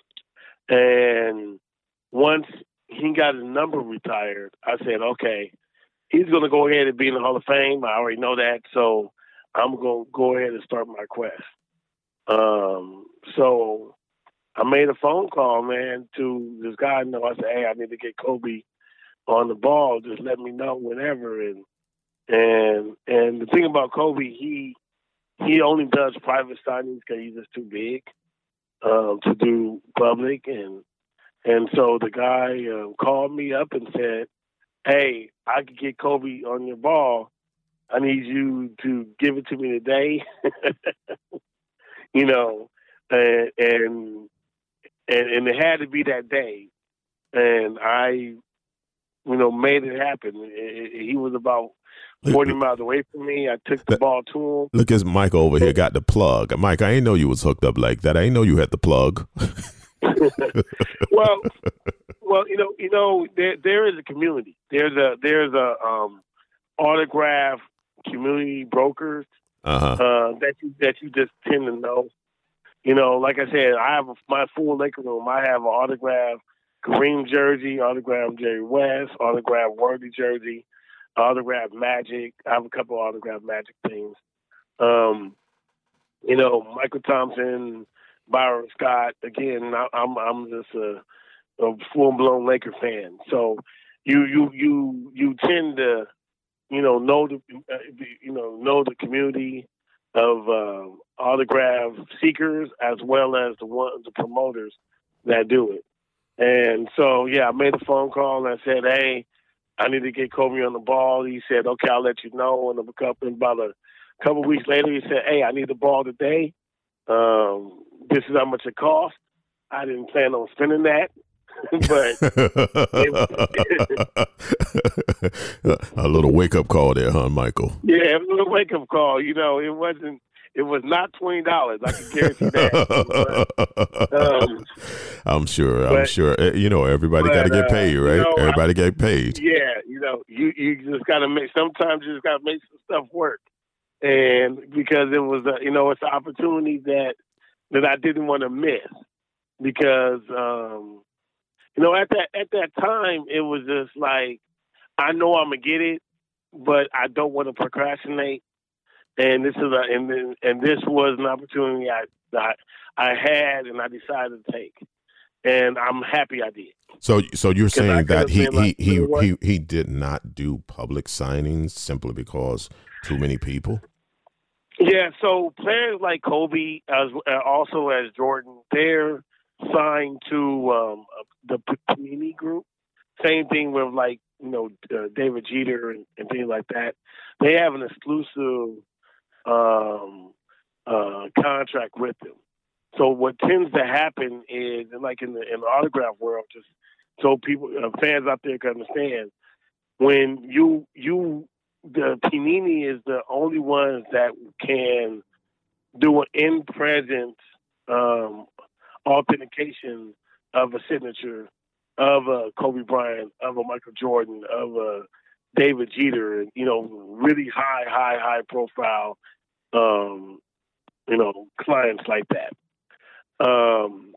Speaker 5: And once he got his number retired, I said, okay, he's going to go ahead and be in the Hall of Fame. I already know that, so I'm going to go ahead and start my quest. Um, so I made a phone call, man, to this guy I know. I said, hey, I need to get Kobe on the ball. Just let me know whenever. And and and the thing about Kobe, he he only does private signings because he's just too big um, to do public. And And so the guy uh, called me up and said, hey, I could get Kobe on your ball. I need you to give it to me today. you know, and, and and and it had to be that day. And I, you know, made it happen. It, it, he was about forty miles away from me. I took the ball to him.
Speaker 3: Look, as Mike over here got the plug. Mike, I ain't know you was hooked up like that. I ain't know you had the plug.
Speaker 5: well, well, you know, you know, there there is a community. There's a there's a um, autograph community brokers
Speaker 3: uh-huh.
Speaker 5: uh, that you that you just tend to know. You know, like I said, I have a, my full Laker room. I have an autograph Kareem jersey, autograph Jerry West, autograph Worthy jersey, autograph Magic. I have a couple of autograph Magic things. Um, you know, Michael Thompson, Byron Scott. Again, I, I'm I'm just a, a full blown Laker fan. So you you you you tend to you know know the you know know the community of uh, autograph seekers as well as the one the promoters that do it. And so yeah, I made a phone call and I said, hey, I need to get Kobe on the ball. He said, okay, I'll let you know. And a couple about a couple weeks later, he said, hey, I need the ball today. Um, this is how much it cost. I didn't plan on spending that,
Speaker 3: but a little wake up call there, huh, Michael?
Speaker 5: Yeah, a little wake up call. You know, it wasn't. It was not twenty dollars. I can guarantee that. um,
Speaker 3: I'm sure. I'm
Speaker 5: but,
Speaker 3: sure. You know, everybody got to get paid, right?
Speaker 5: You know,
Speaker 3: everybody
Speaker 5: I,
Speaker 3: get paid.
Speaker 5: Yeah, you know, you you just got to make. Sometimes you just got to make some stuff work, and because it was, a, you know, it's an opportunity that that I didn't want to miss, because um, you know, at that at that time it was just like, I know I'm gonna get it, but I don't want to procrastinate. And this is a, and then, and this was an opportunity I, I I had and I decided to take, and I'm happy I did.
Speaker 3: So so you're saying that he
Speaker 5: like,
Speaker 3: he
Speaker 5: you know
Speaker 3: he, he he did not do public signings simply because too many people?
Speaker 5: Yeah. So players like Kobe, as also as Jordan, they're signed to um, the Panini Group. Same thing with like you know uh, David Jeter and, and things like that. They have an exclusive Um, uh, contract with them. So what tends to happen is, like in the in the autograph world, just so people, uh, fans out there can understand, when you you the Panini is the only ones that can do an in presence um, authentication of a signature of a Kobe Bryant, of a Michael Jordan, of a David Jeter, you know, really high, high, high profile. Um, you know, clients like that. Um,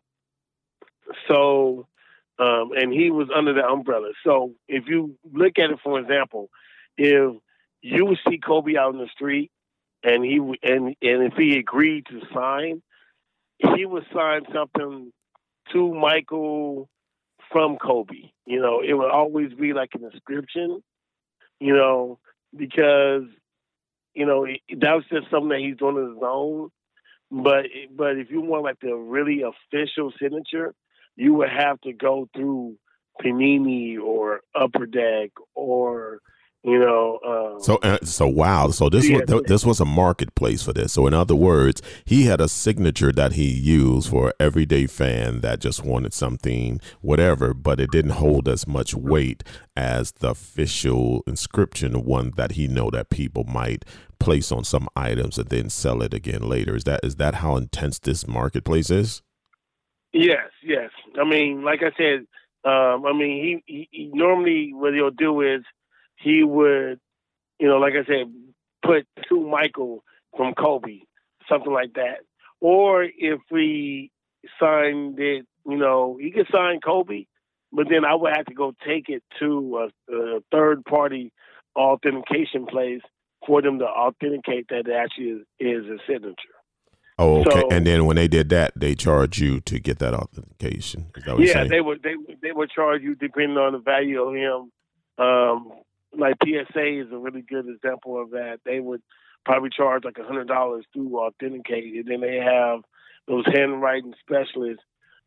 Speaker 5: so, um, and he was under the umbrella. So if you look at it, for example, if you would see Kobe out in the street and he, and, and if he agreed to sign, he would sign something to Michael from Kobe. You know, it would always be like an inscription, you know, because you know, that was just something that he's doing on his own. But but if you want like the really official signature, you would have to go through Panini or Upper Deck or, you know. Um,
Speaker 3: so uh, so wow. So this
Speaker 5: yeah,
Speaker 3: was th- this was a marketplace for this. So in other words, he had a signature that he used for an everyday fan that just wanted something, whatever, but it didn't hold as much weight as the official inscription one that he know that people might place on some items and then sell it again later. Is that is that how intense this marketplace is?
Speaker 5: Yes, yes. I mean, like I said, um, I mean, he, he, he normally what he'll do is he would, you know, like I said, put to Michael from Kobe, something like that. Or if we signed it, you know, he could sign Kobe, but then I would have to go take it to a, a third party authentication place for them to authenticate that it actually is, is a signature.
Speaker 3: Oh, okay.
Speaker 5: So,
Speaker 3: and then when they did that, they charge you to get that authentication. Is that what
Speaker 5: yeah,
Speaker 3: you're saying?
Speaker 5: they would they they would charge you depending on the value of him. Um, like P S A is a really good example of that. They would probably charge like a hundred dollars to authenticate, and then they have those handwriting specialists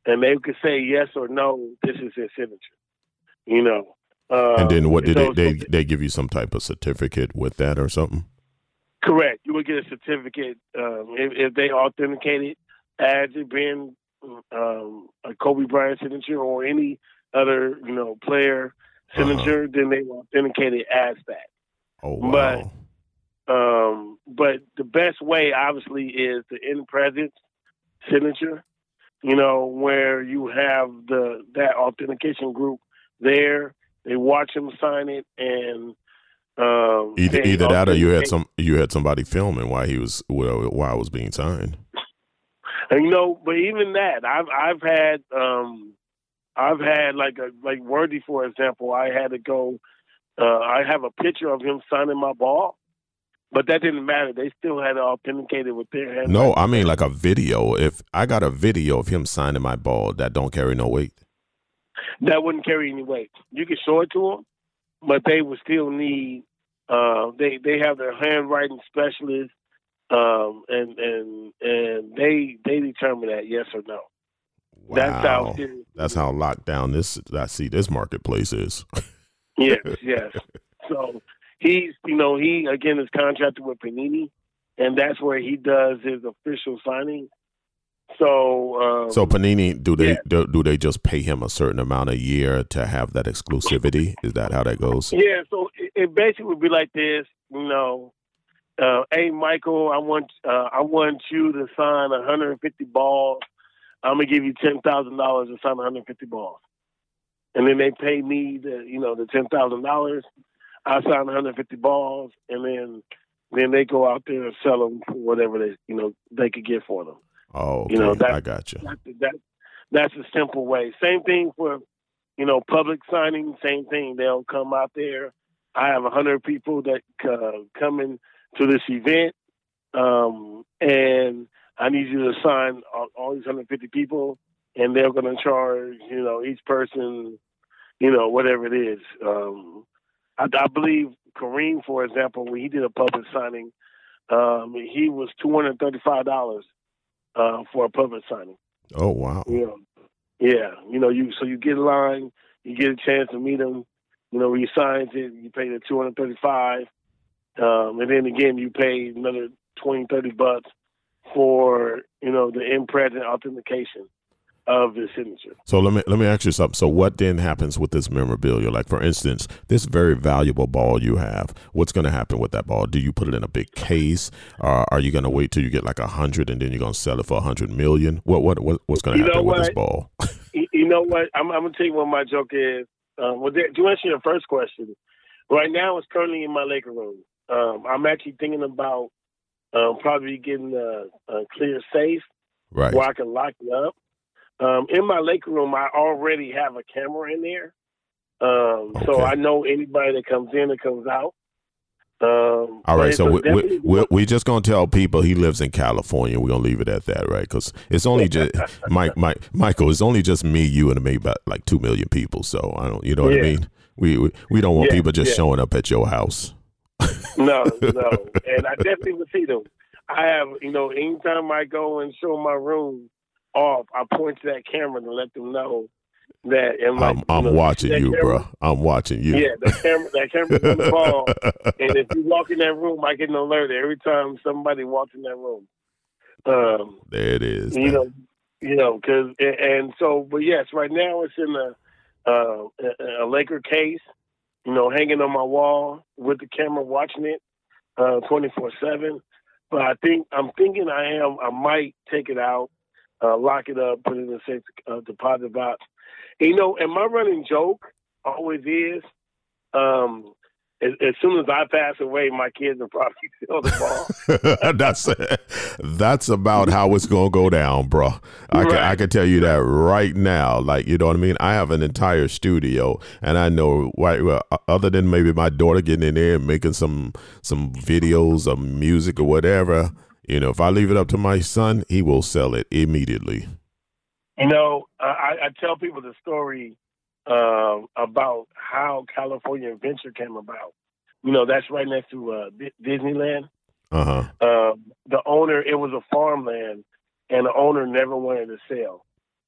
Speaker 5: and they could say yes or no. This is his signature. You know. Uh,
Speaker 3: and then what did
Speaker 5: so,
Speaker 3: they, they
Speaker 5: so,
Speaker 3: they give you some type of certificate with that or something?
Speaker 5: Correct. You would get a certificate um, if, if they authenticate it as it being um, a Kobe Bryant signature or any other, you know, player signature. Uh-huh. Then they will authenticate it as that.
Speaker 3: Oh wow!
Speaker 5: But um, but the best way, obviously, is the in presence signature. You know, where you have the that authentication group there. They watch him sign it, and um,
Speaker 3: either either that or you had some you had somebody filming while he was well while it was being signed.
Speaker 5: And, you know, but even that, I've I've had um, I've had like a like Worthy, for example. I had to go. Uh, I have a picture of him signing my ball, but that didn't matter. They still had to authenticate it with their hand.
Speaker 3: No, I mean like a video. If I got a video of him signing my ball, that don't carry no weight.
Speaker 5: That wouldn't carry any weight. You could show it to them, but they would still need. Uh, they they have their handwriting specialist, um, and and and they they determine that yes or no.
Speaker 3: Wow,
Speaker 5: that's how serious
Speaker 3: that's how locked down this. I see this marketplace is.
Speaker 5: Yes, yes. So he's you know he again is contracted with Panini, and that's where he does his official signing. So, um,
Speaker 3: so Panini, do they
Speaker 5: yeah.
Speaker 3: do, do they just pay him a certain amount a year to have that exclusivity? Is that how that goes?
Speaker 5: Yeah. So it, it basically would be like this, you know. Uh, hey, Michael, I want uh, I want you to sign one hundred fifty balls. I'm gonna give you ten thousand dollars to sign one hundred fifty balls, and then they pay me the you know the ten thousand dollars. I sign one hundred fifty balls, and then then they go out there and sell them for whatever they you know they could get for them.
Speaker 3: Oh, okay.
Speaker 5: You know, that,
Speaker 3: I got you.
Speaker 5: That, that, that's a simple way. Same thing for, you know, public signing. Same thing. They'll come out there. I have a hundred people that uh, come in to this event, um, and I need you to sign all, all these one hundred fifty people, and they're going to charge, you know, each person, you know, whatever it is. Um, I, I believe Kareem, for example, when he did a public signing, um, he was two hundred thirty-five dollars. Uh, for a public signing.
Speaker 3: Oh wow!
Speaker 5: You know, yeah, you know, you so you get in line, you get a chance to meet him. You know, when he signs it, you pay the two hundred thirty-five, um, and then again you pay another twenty, thirty bucks for you know the in-present authentication of the signature.
Speaker 3: So let me let me ask you something. So what then happens with this memorabilia? Like for instance, this very valuable ball you have. What's going to happen with that ball? Do you put it in a big case, or are you going to wait till you get like a hundred and then you're going to sell it for a hundred million? What what, what what's going to happen with this ball?
Speaker 5: You know what? I'm, I'm going to tell you what my joke is. Um, well, to answer your first question, right now it's currently in my Laker room. Um, I'm actually thinking about um, probably getting a, a clear safe
Speaker 3: right.
Speaker 5: where I can lock it up. Um, in my Laker room, I already have a camera in there. Um, okay. So I know anybody that comes in and comes out. Um,
Speaker 3: All right, so we, we, we, we just going to tell people he lives in California. We're going to leave it at that, right? Because it's only just, Mike, Mike, Michael, it's only just me, you, and maybe about like two million people. So, I don't, you know what yeah. I mean? We, we, we don't want yeah, people just yeah. showing up at your house.
Speaker 5: No, no. And I definitely would see them. I have, you know, anytime I go and show my room off, I point to that camera to let them know that. And like,
Speaker 3: I'm, I'm
Speaker 5: you know,
Speaker 3: watching you,
Speaker 5: camera,
Speaker 3: bro. I'm watching you.
Speaker 5: Yeah, that camera, that camera's on the ball. And if you walk in that room, I get an alert every time somebody walks in that room. Um,
Speaker 3: there it is.
Speaker 5: You man. know, you know, because and, and so, but yes, right now it's in a, uh, a, a Laker case. You know, hanging on my wall with the camera, watching it uh, twenty-four seven. But I think I'm thinking I am. I might take it out. Uh, lock it up, put it in a safe uh, deposit box. And, you know, and my running joke always is, um, as, as soon as I pass away, my kids will probably steal the ball.
Speaker 3: that's that's about how it's gonna go down, bro. I right. can I can tell you that right now. Like, you know what I mean? I have an entire studio, and I know, right, well, other than maybe my daughter getting in there and making some some videos of music or whatever. You know, if I leave it up to my son, he will sell it immediately.
Speaker 5: You know, I, I tell people the story um, about how California Adventure came about. You know, that's right next to uh, D- Disneyland.
Speaker 3: Uh-huh.
Speaker 5: Um, the owner, it was a farmland, and the owner never wanted to sell.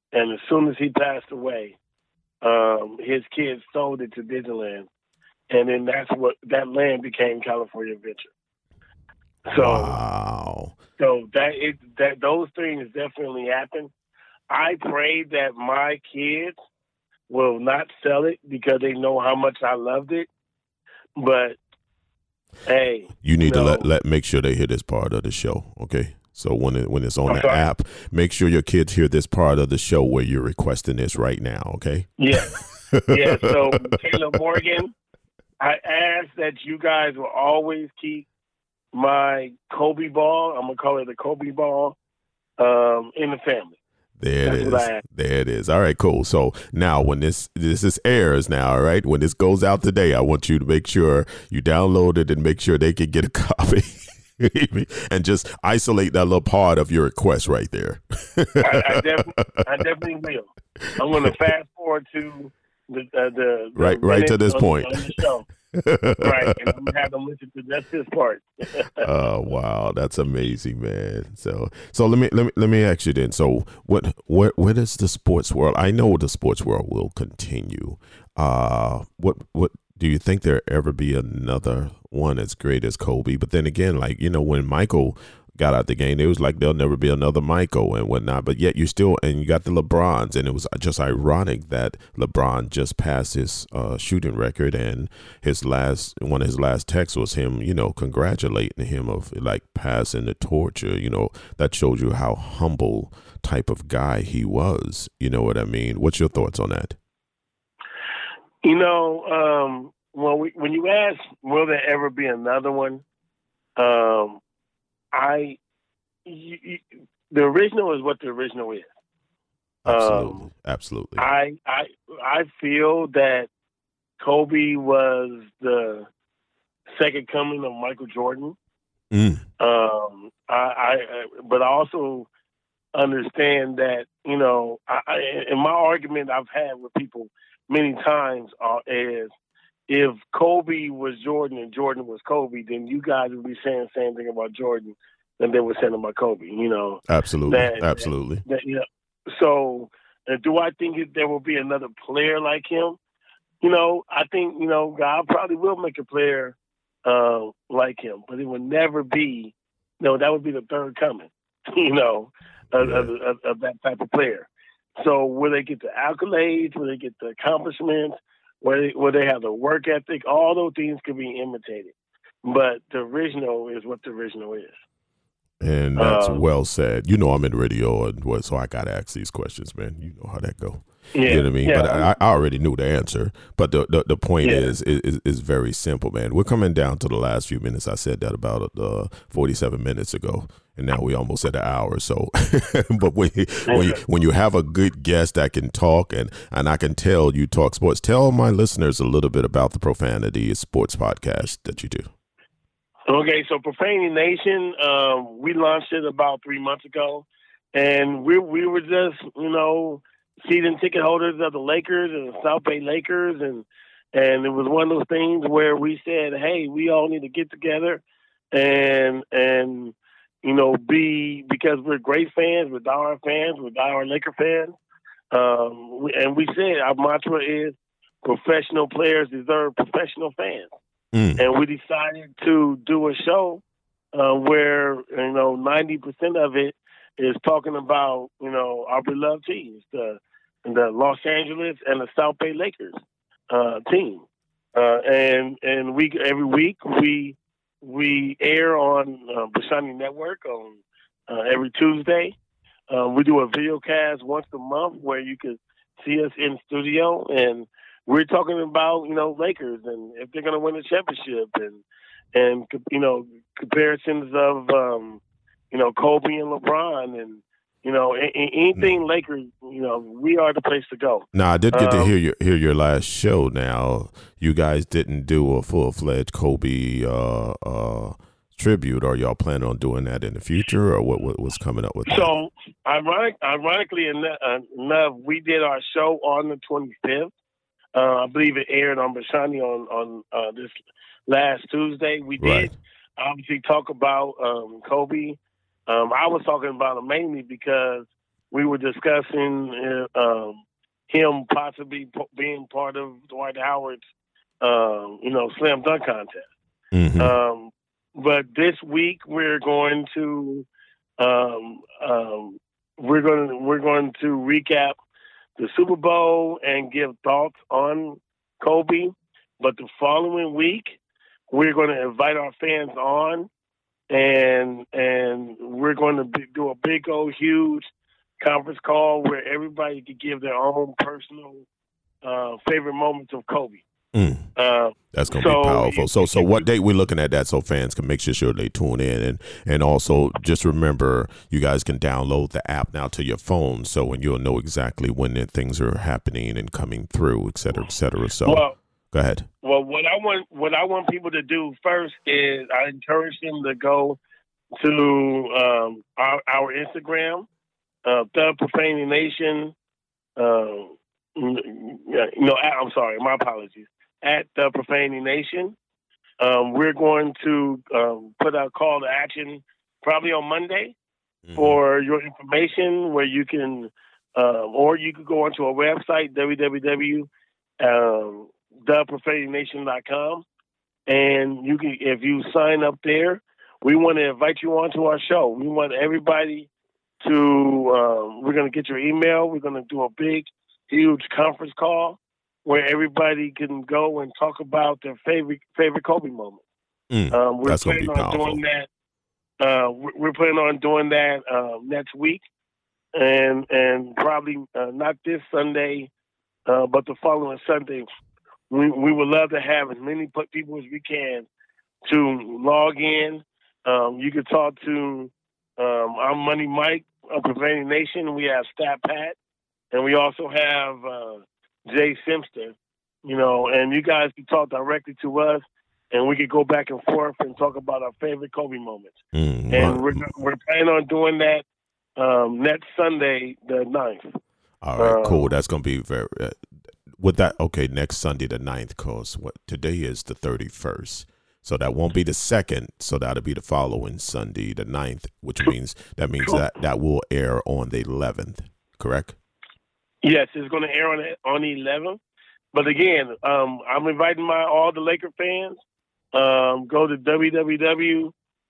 Speaker 5: and as soon as he passed away, um, his kids sold it to Disneyland, and then that's what that land became California Adventure. So,
Speaker 3: wow.
Speaker 5: So that it that those things definitely happen. I pray that my kids will not sell it because they know how much I loved it. But hey,
Speaker 3: you need
Speaker 5: you know,
Speaker 3: to let let make sure they hear this part of the show, okay? So when it when it's on
Speaker 5: I'm
Speaker 3: the
Speaker 5: sorry?
Speaker 3: app, make sure your kids hear this part of the show where you're requesting this right now, okay?
Speaker 5: Yeah, yeah. So Taylor Morgan, I ask that you guys will always keep my Kobe ball. I'm gonna call it the Kobe ball um, in the family.
Speaker 3: There
Speaker 5: That's
Speaker 3: it
Speaker 5: what
Speaker 3: is.
Speaker 5: I ask.
Speaker 3: There it is. All right, cool. So now when this this is airs now, all right, when this goes out today, I want you to make sure you download it and make sure they can get a copy. And just isolate that little part of your request right there.
Speaker 5: I, I, definitely, I definitely will. I'm going to fast forward to the the, the
Speaker 3: right right to this
Speaker 5: on,
Speaker 3: point.
Speaker 5: on the show. Right, and I'm gonna have them listen to just this part.
Speaker 3: Oh wow, that's amazing, man. So so let me let me let me ask you then. So what what what is the sports world? I know the sports world will continue. Uh, what what do you think there ever be another one as great as Kobe? But then again, like you know, when Michael got out the game, it was like there'll never be another Michael and whatnot. But yet you still, and you got the LeBrons, and it was just ironic that LeBron just passed his uh, shooting record, and his last one of his last texts was him, you know, congratulating him of like passing the torch. You know, that shows you how humble type of guy he was. You know what I mean? What's your thoughts on that?
Speaker 5: You know, um, when we when you ask, will there ever be another one? Um, I, you, you, the original is what the original is.
Speaker 3: Absolutely,
Speaker 5: um,
Speaker 3: absolutely.
Speaker 5: I, I, I feel that Kobe was the second coming of Michael Jordan.
Speaker 3: Mm.
Speaker 5: Um, I, I, but I also understand that, you know, I, I, in my argument I've had with people many times uh, is, if Kobe was Jordan and Jordan was Kobe, then you guys would be saying the same thing about Jordan than they were saying about Kobe, you know.
Speaker 3: Absolutely,
Speaker 5: that,
Speaker 3: absolutely.
Speaker 5: That, that, you know, so uh, do I think that there will be another player like him? You know, I think, you know, God probably will make a player uh, like him, but it will never be, you know, that would be the third coming, you know, of,
Speaker 3: Yeah.
Speaker 5: of, of, of that type of player. So will they get the accolades? Will they get the accomplishments? Where they, where they have the work ethic, all those things can be imitated. But the original is what the original is.
Speaker 3: And that's
Speaker 5: um,
Speaker 3: well said. You know, I'm in radio, and what, so I got to ask these questions, man. You know how that go.
Speaker 5: Yeah,
Speaker 3: you know what I mean?
Speaker 5: yeah.
Speaker 3: But I, I already knew the answer. But the the, the point
Speaker 5: Yeah.
Speaker 3: is, is is very simple, man. We're coming down to the last few minutes. I said that about uh, forty-seven minutes ago, and now we almost at an hour. So, but when you, when you when you have a good guest that can talk, and and I can tell you talk sports, tell my listeners a little bit about the Profanity Sports podcast that you do.
Speaker 5: Okay, so Profanity Nation, um, we launched it about three months ago, and we we were just, you know, season ticket holders of the Lakers and the South Bay Lakers, and and it was one of those things where we said, hey, we all need to get together and and you know be, because we're great fans, we're diehard fans, we're diehard Laker fans, um, we, and we said our mantra is professional players deserve professional fans.
Speaker 3: Mm.
Speaker 5: And we decided to do a show uh, where, you know, ninety percent of it is talking about, you know, our beloved teams, the the Los Angeles and the South Bay Lakers uh, team. Uh, and and we every week we we air on uh, Bashani Network on uh, every Tuesday. Uh, we do a video cast once a month where you can see us in studio, and we're talking about, you know, Lakers and if they're going to win a championship, and, and, you know, comparisons of, um, you know, Kobe and LeBron, and, you know, anything Lakers, you know, we are the place to go.
Speaker 3: Now, I did get
Speaker 5: um,
Speaker 3: to hear your hear your last show. Now, you guys didn't do a full fledged Kobe uh, uh, tribute. Are y'all planning on doing that in the future, or what? What was coming up with that?
Speaker 5: So, ironic, ironically enough, we did our show on the twenty-fifth. Uh, I believe it aired on Bashani on on uh, this last Tuesday. We did
Speaker 3: Right.
Speaker 5: obviously talk about um, Kobe. Um, I was talking about him mainly because we were discussing uh, um, him possibly p- being part of Dwight Howard's, um, you know, slam dunk contest.
Speaker 3: Mm-hmm.
Speaker 5: Um, but this week we're going to um, um, we're going to we're going to recap the Super Bowl and give thoughts on Kobe. But the following week we're going to invite our fans on, and and we're going to be, do a big old huge conference call where everybody can give their own personal uh, favorite moments of Kobe.
Speaker 3: Mm.
Speaker 5: Uh,
Speaker 3: That's going to
Speaker 5: so
Speaker 3: be powerful.
Speaker 5: if,
Speaker 3: So, so
Speaker 5: if
Speaker 3: what
Speaker 5: you,
Speaker 3: date we're looking at that so fans can make sure they tune in, and and also just remember you guys can download the app now to your phone, so when you'll know exactly when the things are happening and coming through, et cetera, et cetera. So,
Speaker 5: well,
Speaker 3: go ahead.
Speaker 5: Well, what I want what I want people to do first is I encourage them to go to um, our, our Instagram, uh, the Profanity Nation. Uh, you know, I'm sorry, my apologies. At the Profanity Nation, um, we're going to um, put out a call to action probably on Monday mm-hmm. for your information, where you can, um, or you could go onto our website w w w dot the profanity nation dot com, and you can, if you sign up there, we want to invite you onto our show. We want everybody to. Um, we're going to get your email. We're going to do a big, huge conference call where everybody can go and talk about their favorite favorite Kobe moment.
Speaker 3: Mm,
Speaker 5: um, we're
Speaker 3: that's going to be
Speaker 5: planning on
Speaker 3: powerful.
Speaker 5: doing that. Uh, we're planning on doing that uh, next week, and and probably uh, not this Sunday, uh, but the following Sunday. We we would love to have as many people as we can to log in. Um, you can talk to um, our Money Mike of Profanity Nation. We have Stat Pat, and we also have uh, Jay Simpson. You know, and you guys can talk directly to us, and we could go back and forth and talk about our favorite Kobe moments.
Speaker 3: Mm,
Speaker 5: and we're we're planning on doing that um, next Sunday, the ninth.
Speaker 3: All right,
Speaker 5: um,
Speaker 3: cool. That's going to be very. Uh, With that, okay, next Sunday the ninth, cause what today is the thirty-first, so that won't be the second, so that'll be the following Sunday, the ninth, which means that means that that will air on the eleventh, correct?
Speaker 5: Yes, it's going to air on on the eleventh. But again, um, I'm inviting my all the Laker fans. Um, go to w w w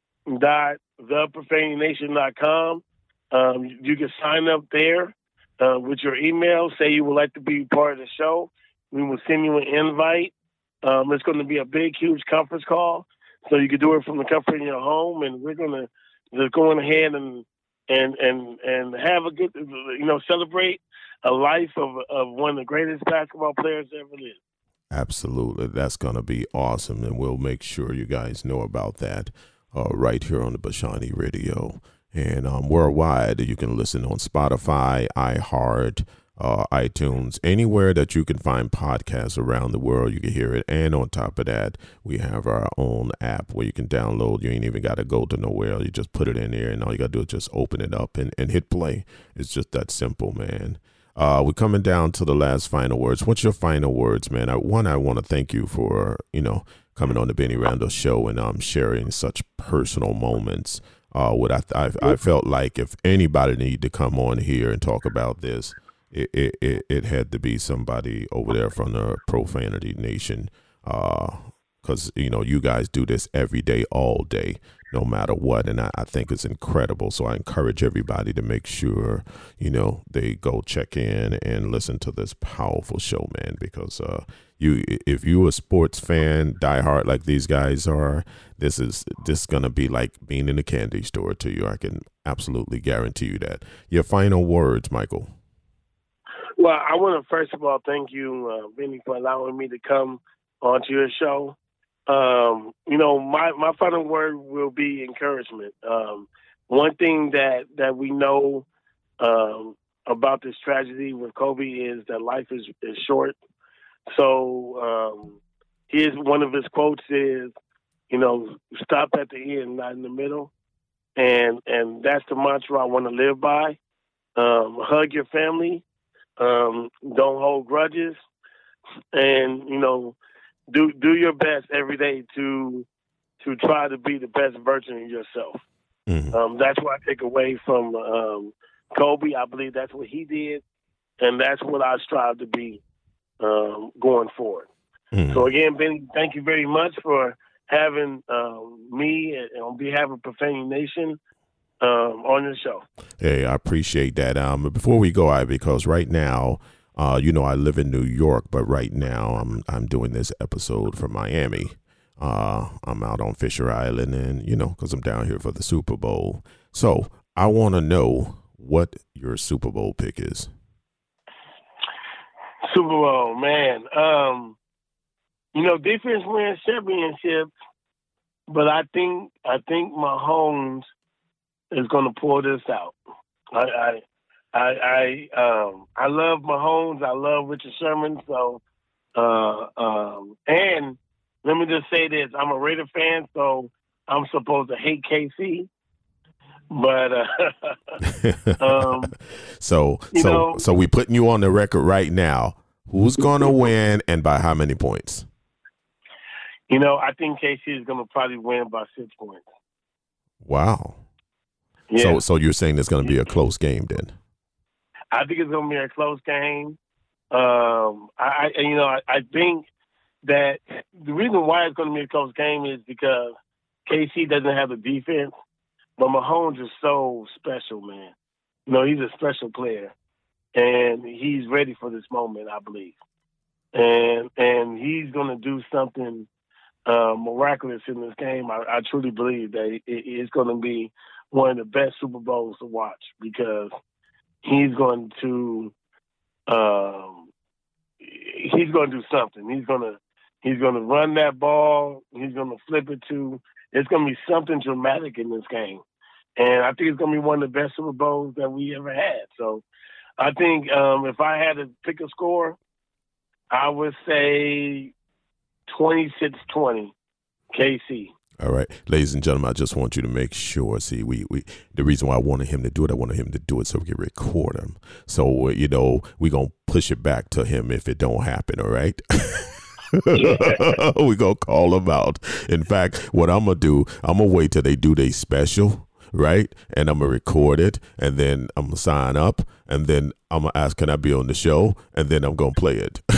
Speaker 5: dot the profanity nation dot com. Um, you can sign up there. Uh, with your email, say you would like to be part of the show. We will send you an invite. Um, it's going to be a big, huge conference call, so you can do it from the comfort of your home. And we're going to just go on ahead and and and and have a good, you know, celebrate a life of of one of the greatest basketball players ever lived.
Speaker 3: Absolutely, that's going to be awesome, and we'll make sure you guys know about that uh, right here on the Bashani Radio. And um, worldwide, you can listen on Spotify, iHeart, uh, iTunes, anywhere that you can find podcasts around the world. You can hear it. And on top of that, we have our own app where you can download. You ain't even got to go to nowhere. You just put it in there, and all you got to do is just open it up and, and hit play. It's just that simple, man. Uh, we're coming down to the last final words. What's your final words, man? I, one, I want to thank you for, you know, coming on the Benny Randall Show and um, sharing such personal moments. Uh, what I, I I felt like if anybody needed to come on here and talk about this, it it, it, it had to be somebody over there from the Profanity Nation, because uh, you know you guys do this every day, all day, no matter what, and I, I think it's incredible. So I encourage everybody to make sure you know they go check in and listen to this powerful show, man, because uh, you if you're a sports fan, diehard like these guys are, this is this is gonna be like being in a candy store to you. I can absolutely guarantee you that. Your final words, Michael.
Speaker 5: Well, I want to first of all thank you, uh, Benny, for allowing me to come onto your show. Um, you know, my, my final word will be encouragement. Um, one thing that, that we know um, about this tragedy with Kobe is that life is, is short. So um, here's one of his quotes is, you know, stop at the end, not in the middle. And and that's the mantra I want to live by. Um, hug your family. Um, don't hold grudges. And, you know, do do your best every day to to try to be the best version of yourself.
Speaker 3: Mm-hmm.
Speaker 5: Um, that's what I take away from um, Kobe. I believe that's what he did, and that's what I strive to be um, going forward. Mm. So again, Benny, thank you very much for having um, me and on behalf of Profanity Nation um, on your show.
Speaker 3: Hey, I appreciate that. Um, before we go, I because right now, uh, you know, I live in New York, but right now I'm I'm doing this episode from Miami. Uh, I'm out on Fisher Island, and you know, because I'm down here for the Super Bowl. So I want to know what your Super Bowl pick is.
Speaker 5: Super Bowl, man. Um, you know, defense wins championships, but I think I think Mahomes is going to pull this out. I I I, I um I love Mahomes. I love Richard Sherman. So, uh, um, and let me just say this: I'm a Raider fan, so I'm supposed to hate K C. But uh, um,
Speaker 3: so
Speaker 5: you
Speaker 3: so
Speaker 5: know,
Speaker 3: so we putting you on the record right now. Who's going to win and by how many points?
Speaker 5: You know, I think K C is going to probably win by six points.
Speaker 3: Wow.
Speaker 5: Yeah.
Speaker 3: So so you're saying it's going to be a close game then?
Speaker 5: I think it's going to be a close game. Um, I, I you know I, I think that the reason why it's going to be a close game is because K C doesn't have the defense. But Mahomes is so special, man. You know, he's a special player. And he's ready for this moment, I believe. And and he's going to do something uh, miraculous in this game. I, I truly believe that it, it's going to be one of the best Super Bowls to watch because he's going to um, he's going to do something. He's going to he's going to run that ball. He's going to flip it to. It's going to be something dramatic in this game. And I think it's going to be one of the best Super Bowls that we ever had. So I think um, if I had to pick a score, I would say twenty-six twenty K C.
Speaker 3: All right. Ladies and gentlemen, I just want you to make sure. See, we, we the reason why I wanted him to do it, I wanted him to do it so we can record him. So, uh, you know, we're going to push it back to him if it don't happen, all right? We're going to call him out. In fact, what I'm going to do, I'm going to wait till they do their special, right? And I'm going to record it, and then I'm going to sign up, and then I'm going to ask, can I be on the show? And then I'm going to play it.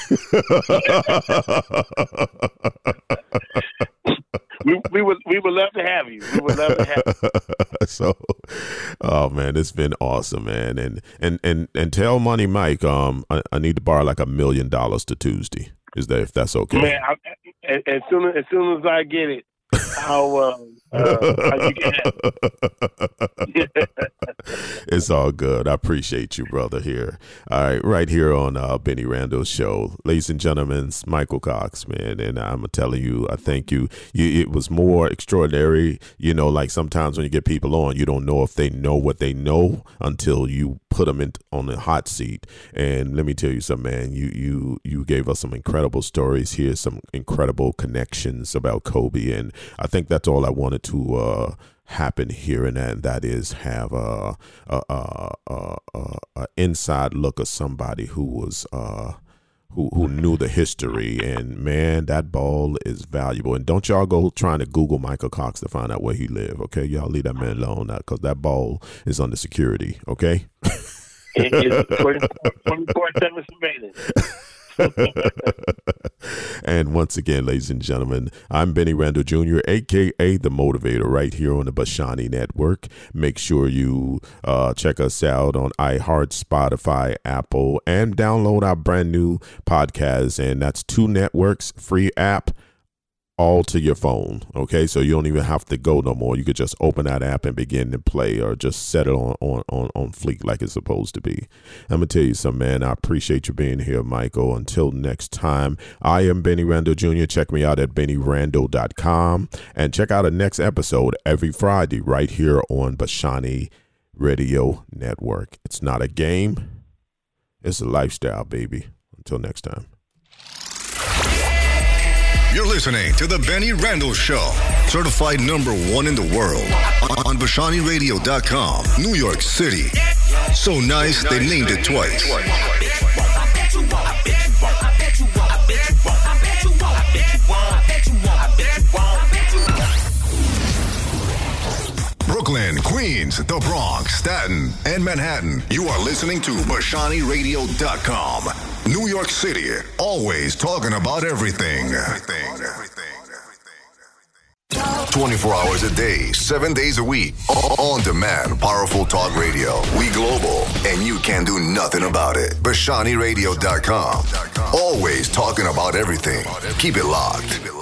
Speaker 5: we, we, would, we would love to have you. We would love to have you.
Speaker 3: So, oh, man, it's been awesome, man. And and and, and tell Money Mike, um, I, I need to borrow like a million dollars to Tuesday. Is that if that's okay?
Speaker 5: Man, I, as soon as, as soon as I get it, I'll, um, uh, you can have it.
Speaker 3: It's all good. I appreciate you, brother, here. All right, right here on uh, Benny Randall's show. Ladies and gentlemen, it's Michael Cox, man, and I'm telling you, I thank you. you. It was more extraordinary, you know, like sometimes when you get people on, you don't know if they know what they know until you put them in on the hot seat. And let me tell you something, man, you you you gave us some incredible stories here, some incredible connections about Kobe, and I think that's all I wanted to uh, happen here, and that, and that is have a, a, a, a, a, a inside look of somebody who was uh, who who knew the history. And man, that ball is valuable. And don't y'all go trying to Google Michael Cox to find out where he live. Okay, y'all leave that man alone now, because that ball is under security. Okay.
Speaker 5: It is twenty-four seven surveillance.
Speaker 3: And once again, ladies and gentlemen, I'm Benny Randall Junior, a k a. The Motivator, right here on the Bashani Network. Make sure you uh, check us out on iHeart, Spotify, Apple, and download our brand new podcast. And that's two networks, free app, all to your phone. Okay, so you don't even have to go no more. You could just open that app and begin to play, or just set it on on on, on fleek like it's supposed to be. I'm gonna tell you something, man. I appreciate you being here, Michael. Until next time, I am Benny Randall Junior Check me out at benny randall dot com, and check out the next episode every Friday right here on Bashani Radio Network. It's not a game, it's a lifestyle, baby. Until next time.
Speaker 1: You're listening to The Benny Randall Show, certified number one in the world on Bashani Radio dot com, New York City. So nice, they named it twice. Brooklyn, Brooklyn, Queens, the Bronx, Staten, and Manhattan. You are listening to Bashani Radio dot com. New York City, always talking about everything. Everything. twenty-four hours a day, seven days a week. On demand, powerful talk radio. We global, and you can do nothing about it. Bashani Radio dot com. Always talking about everything. Keep it locked.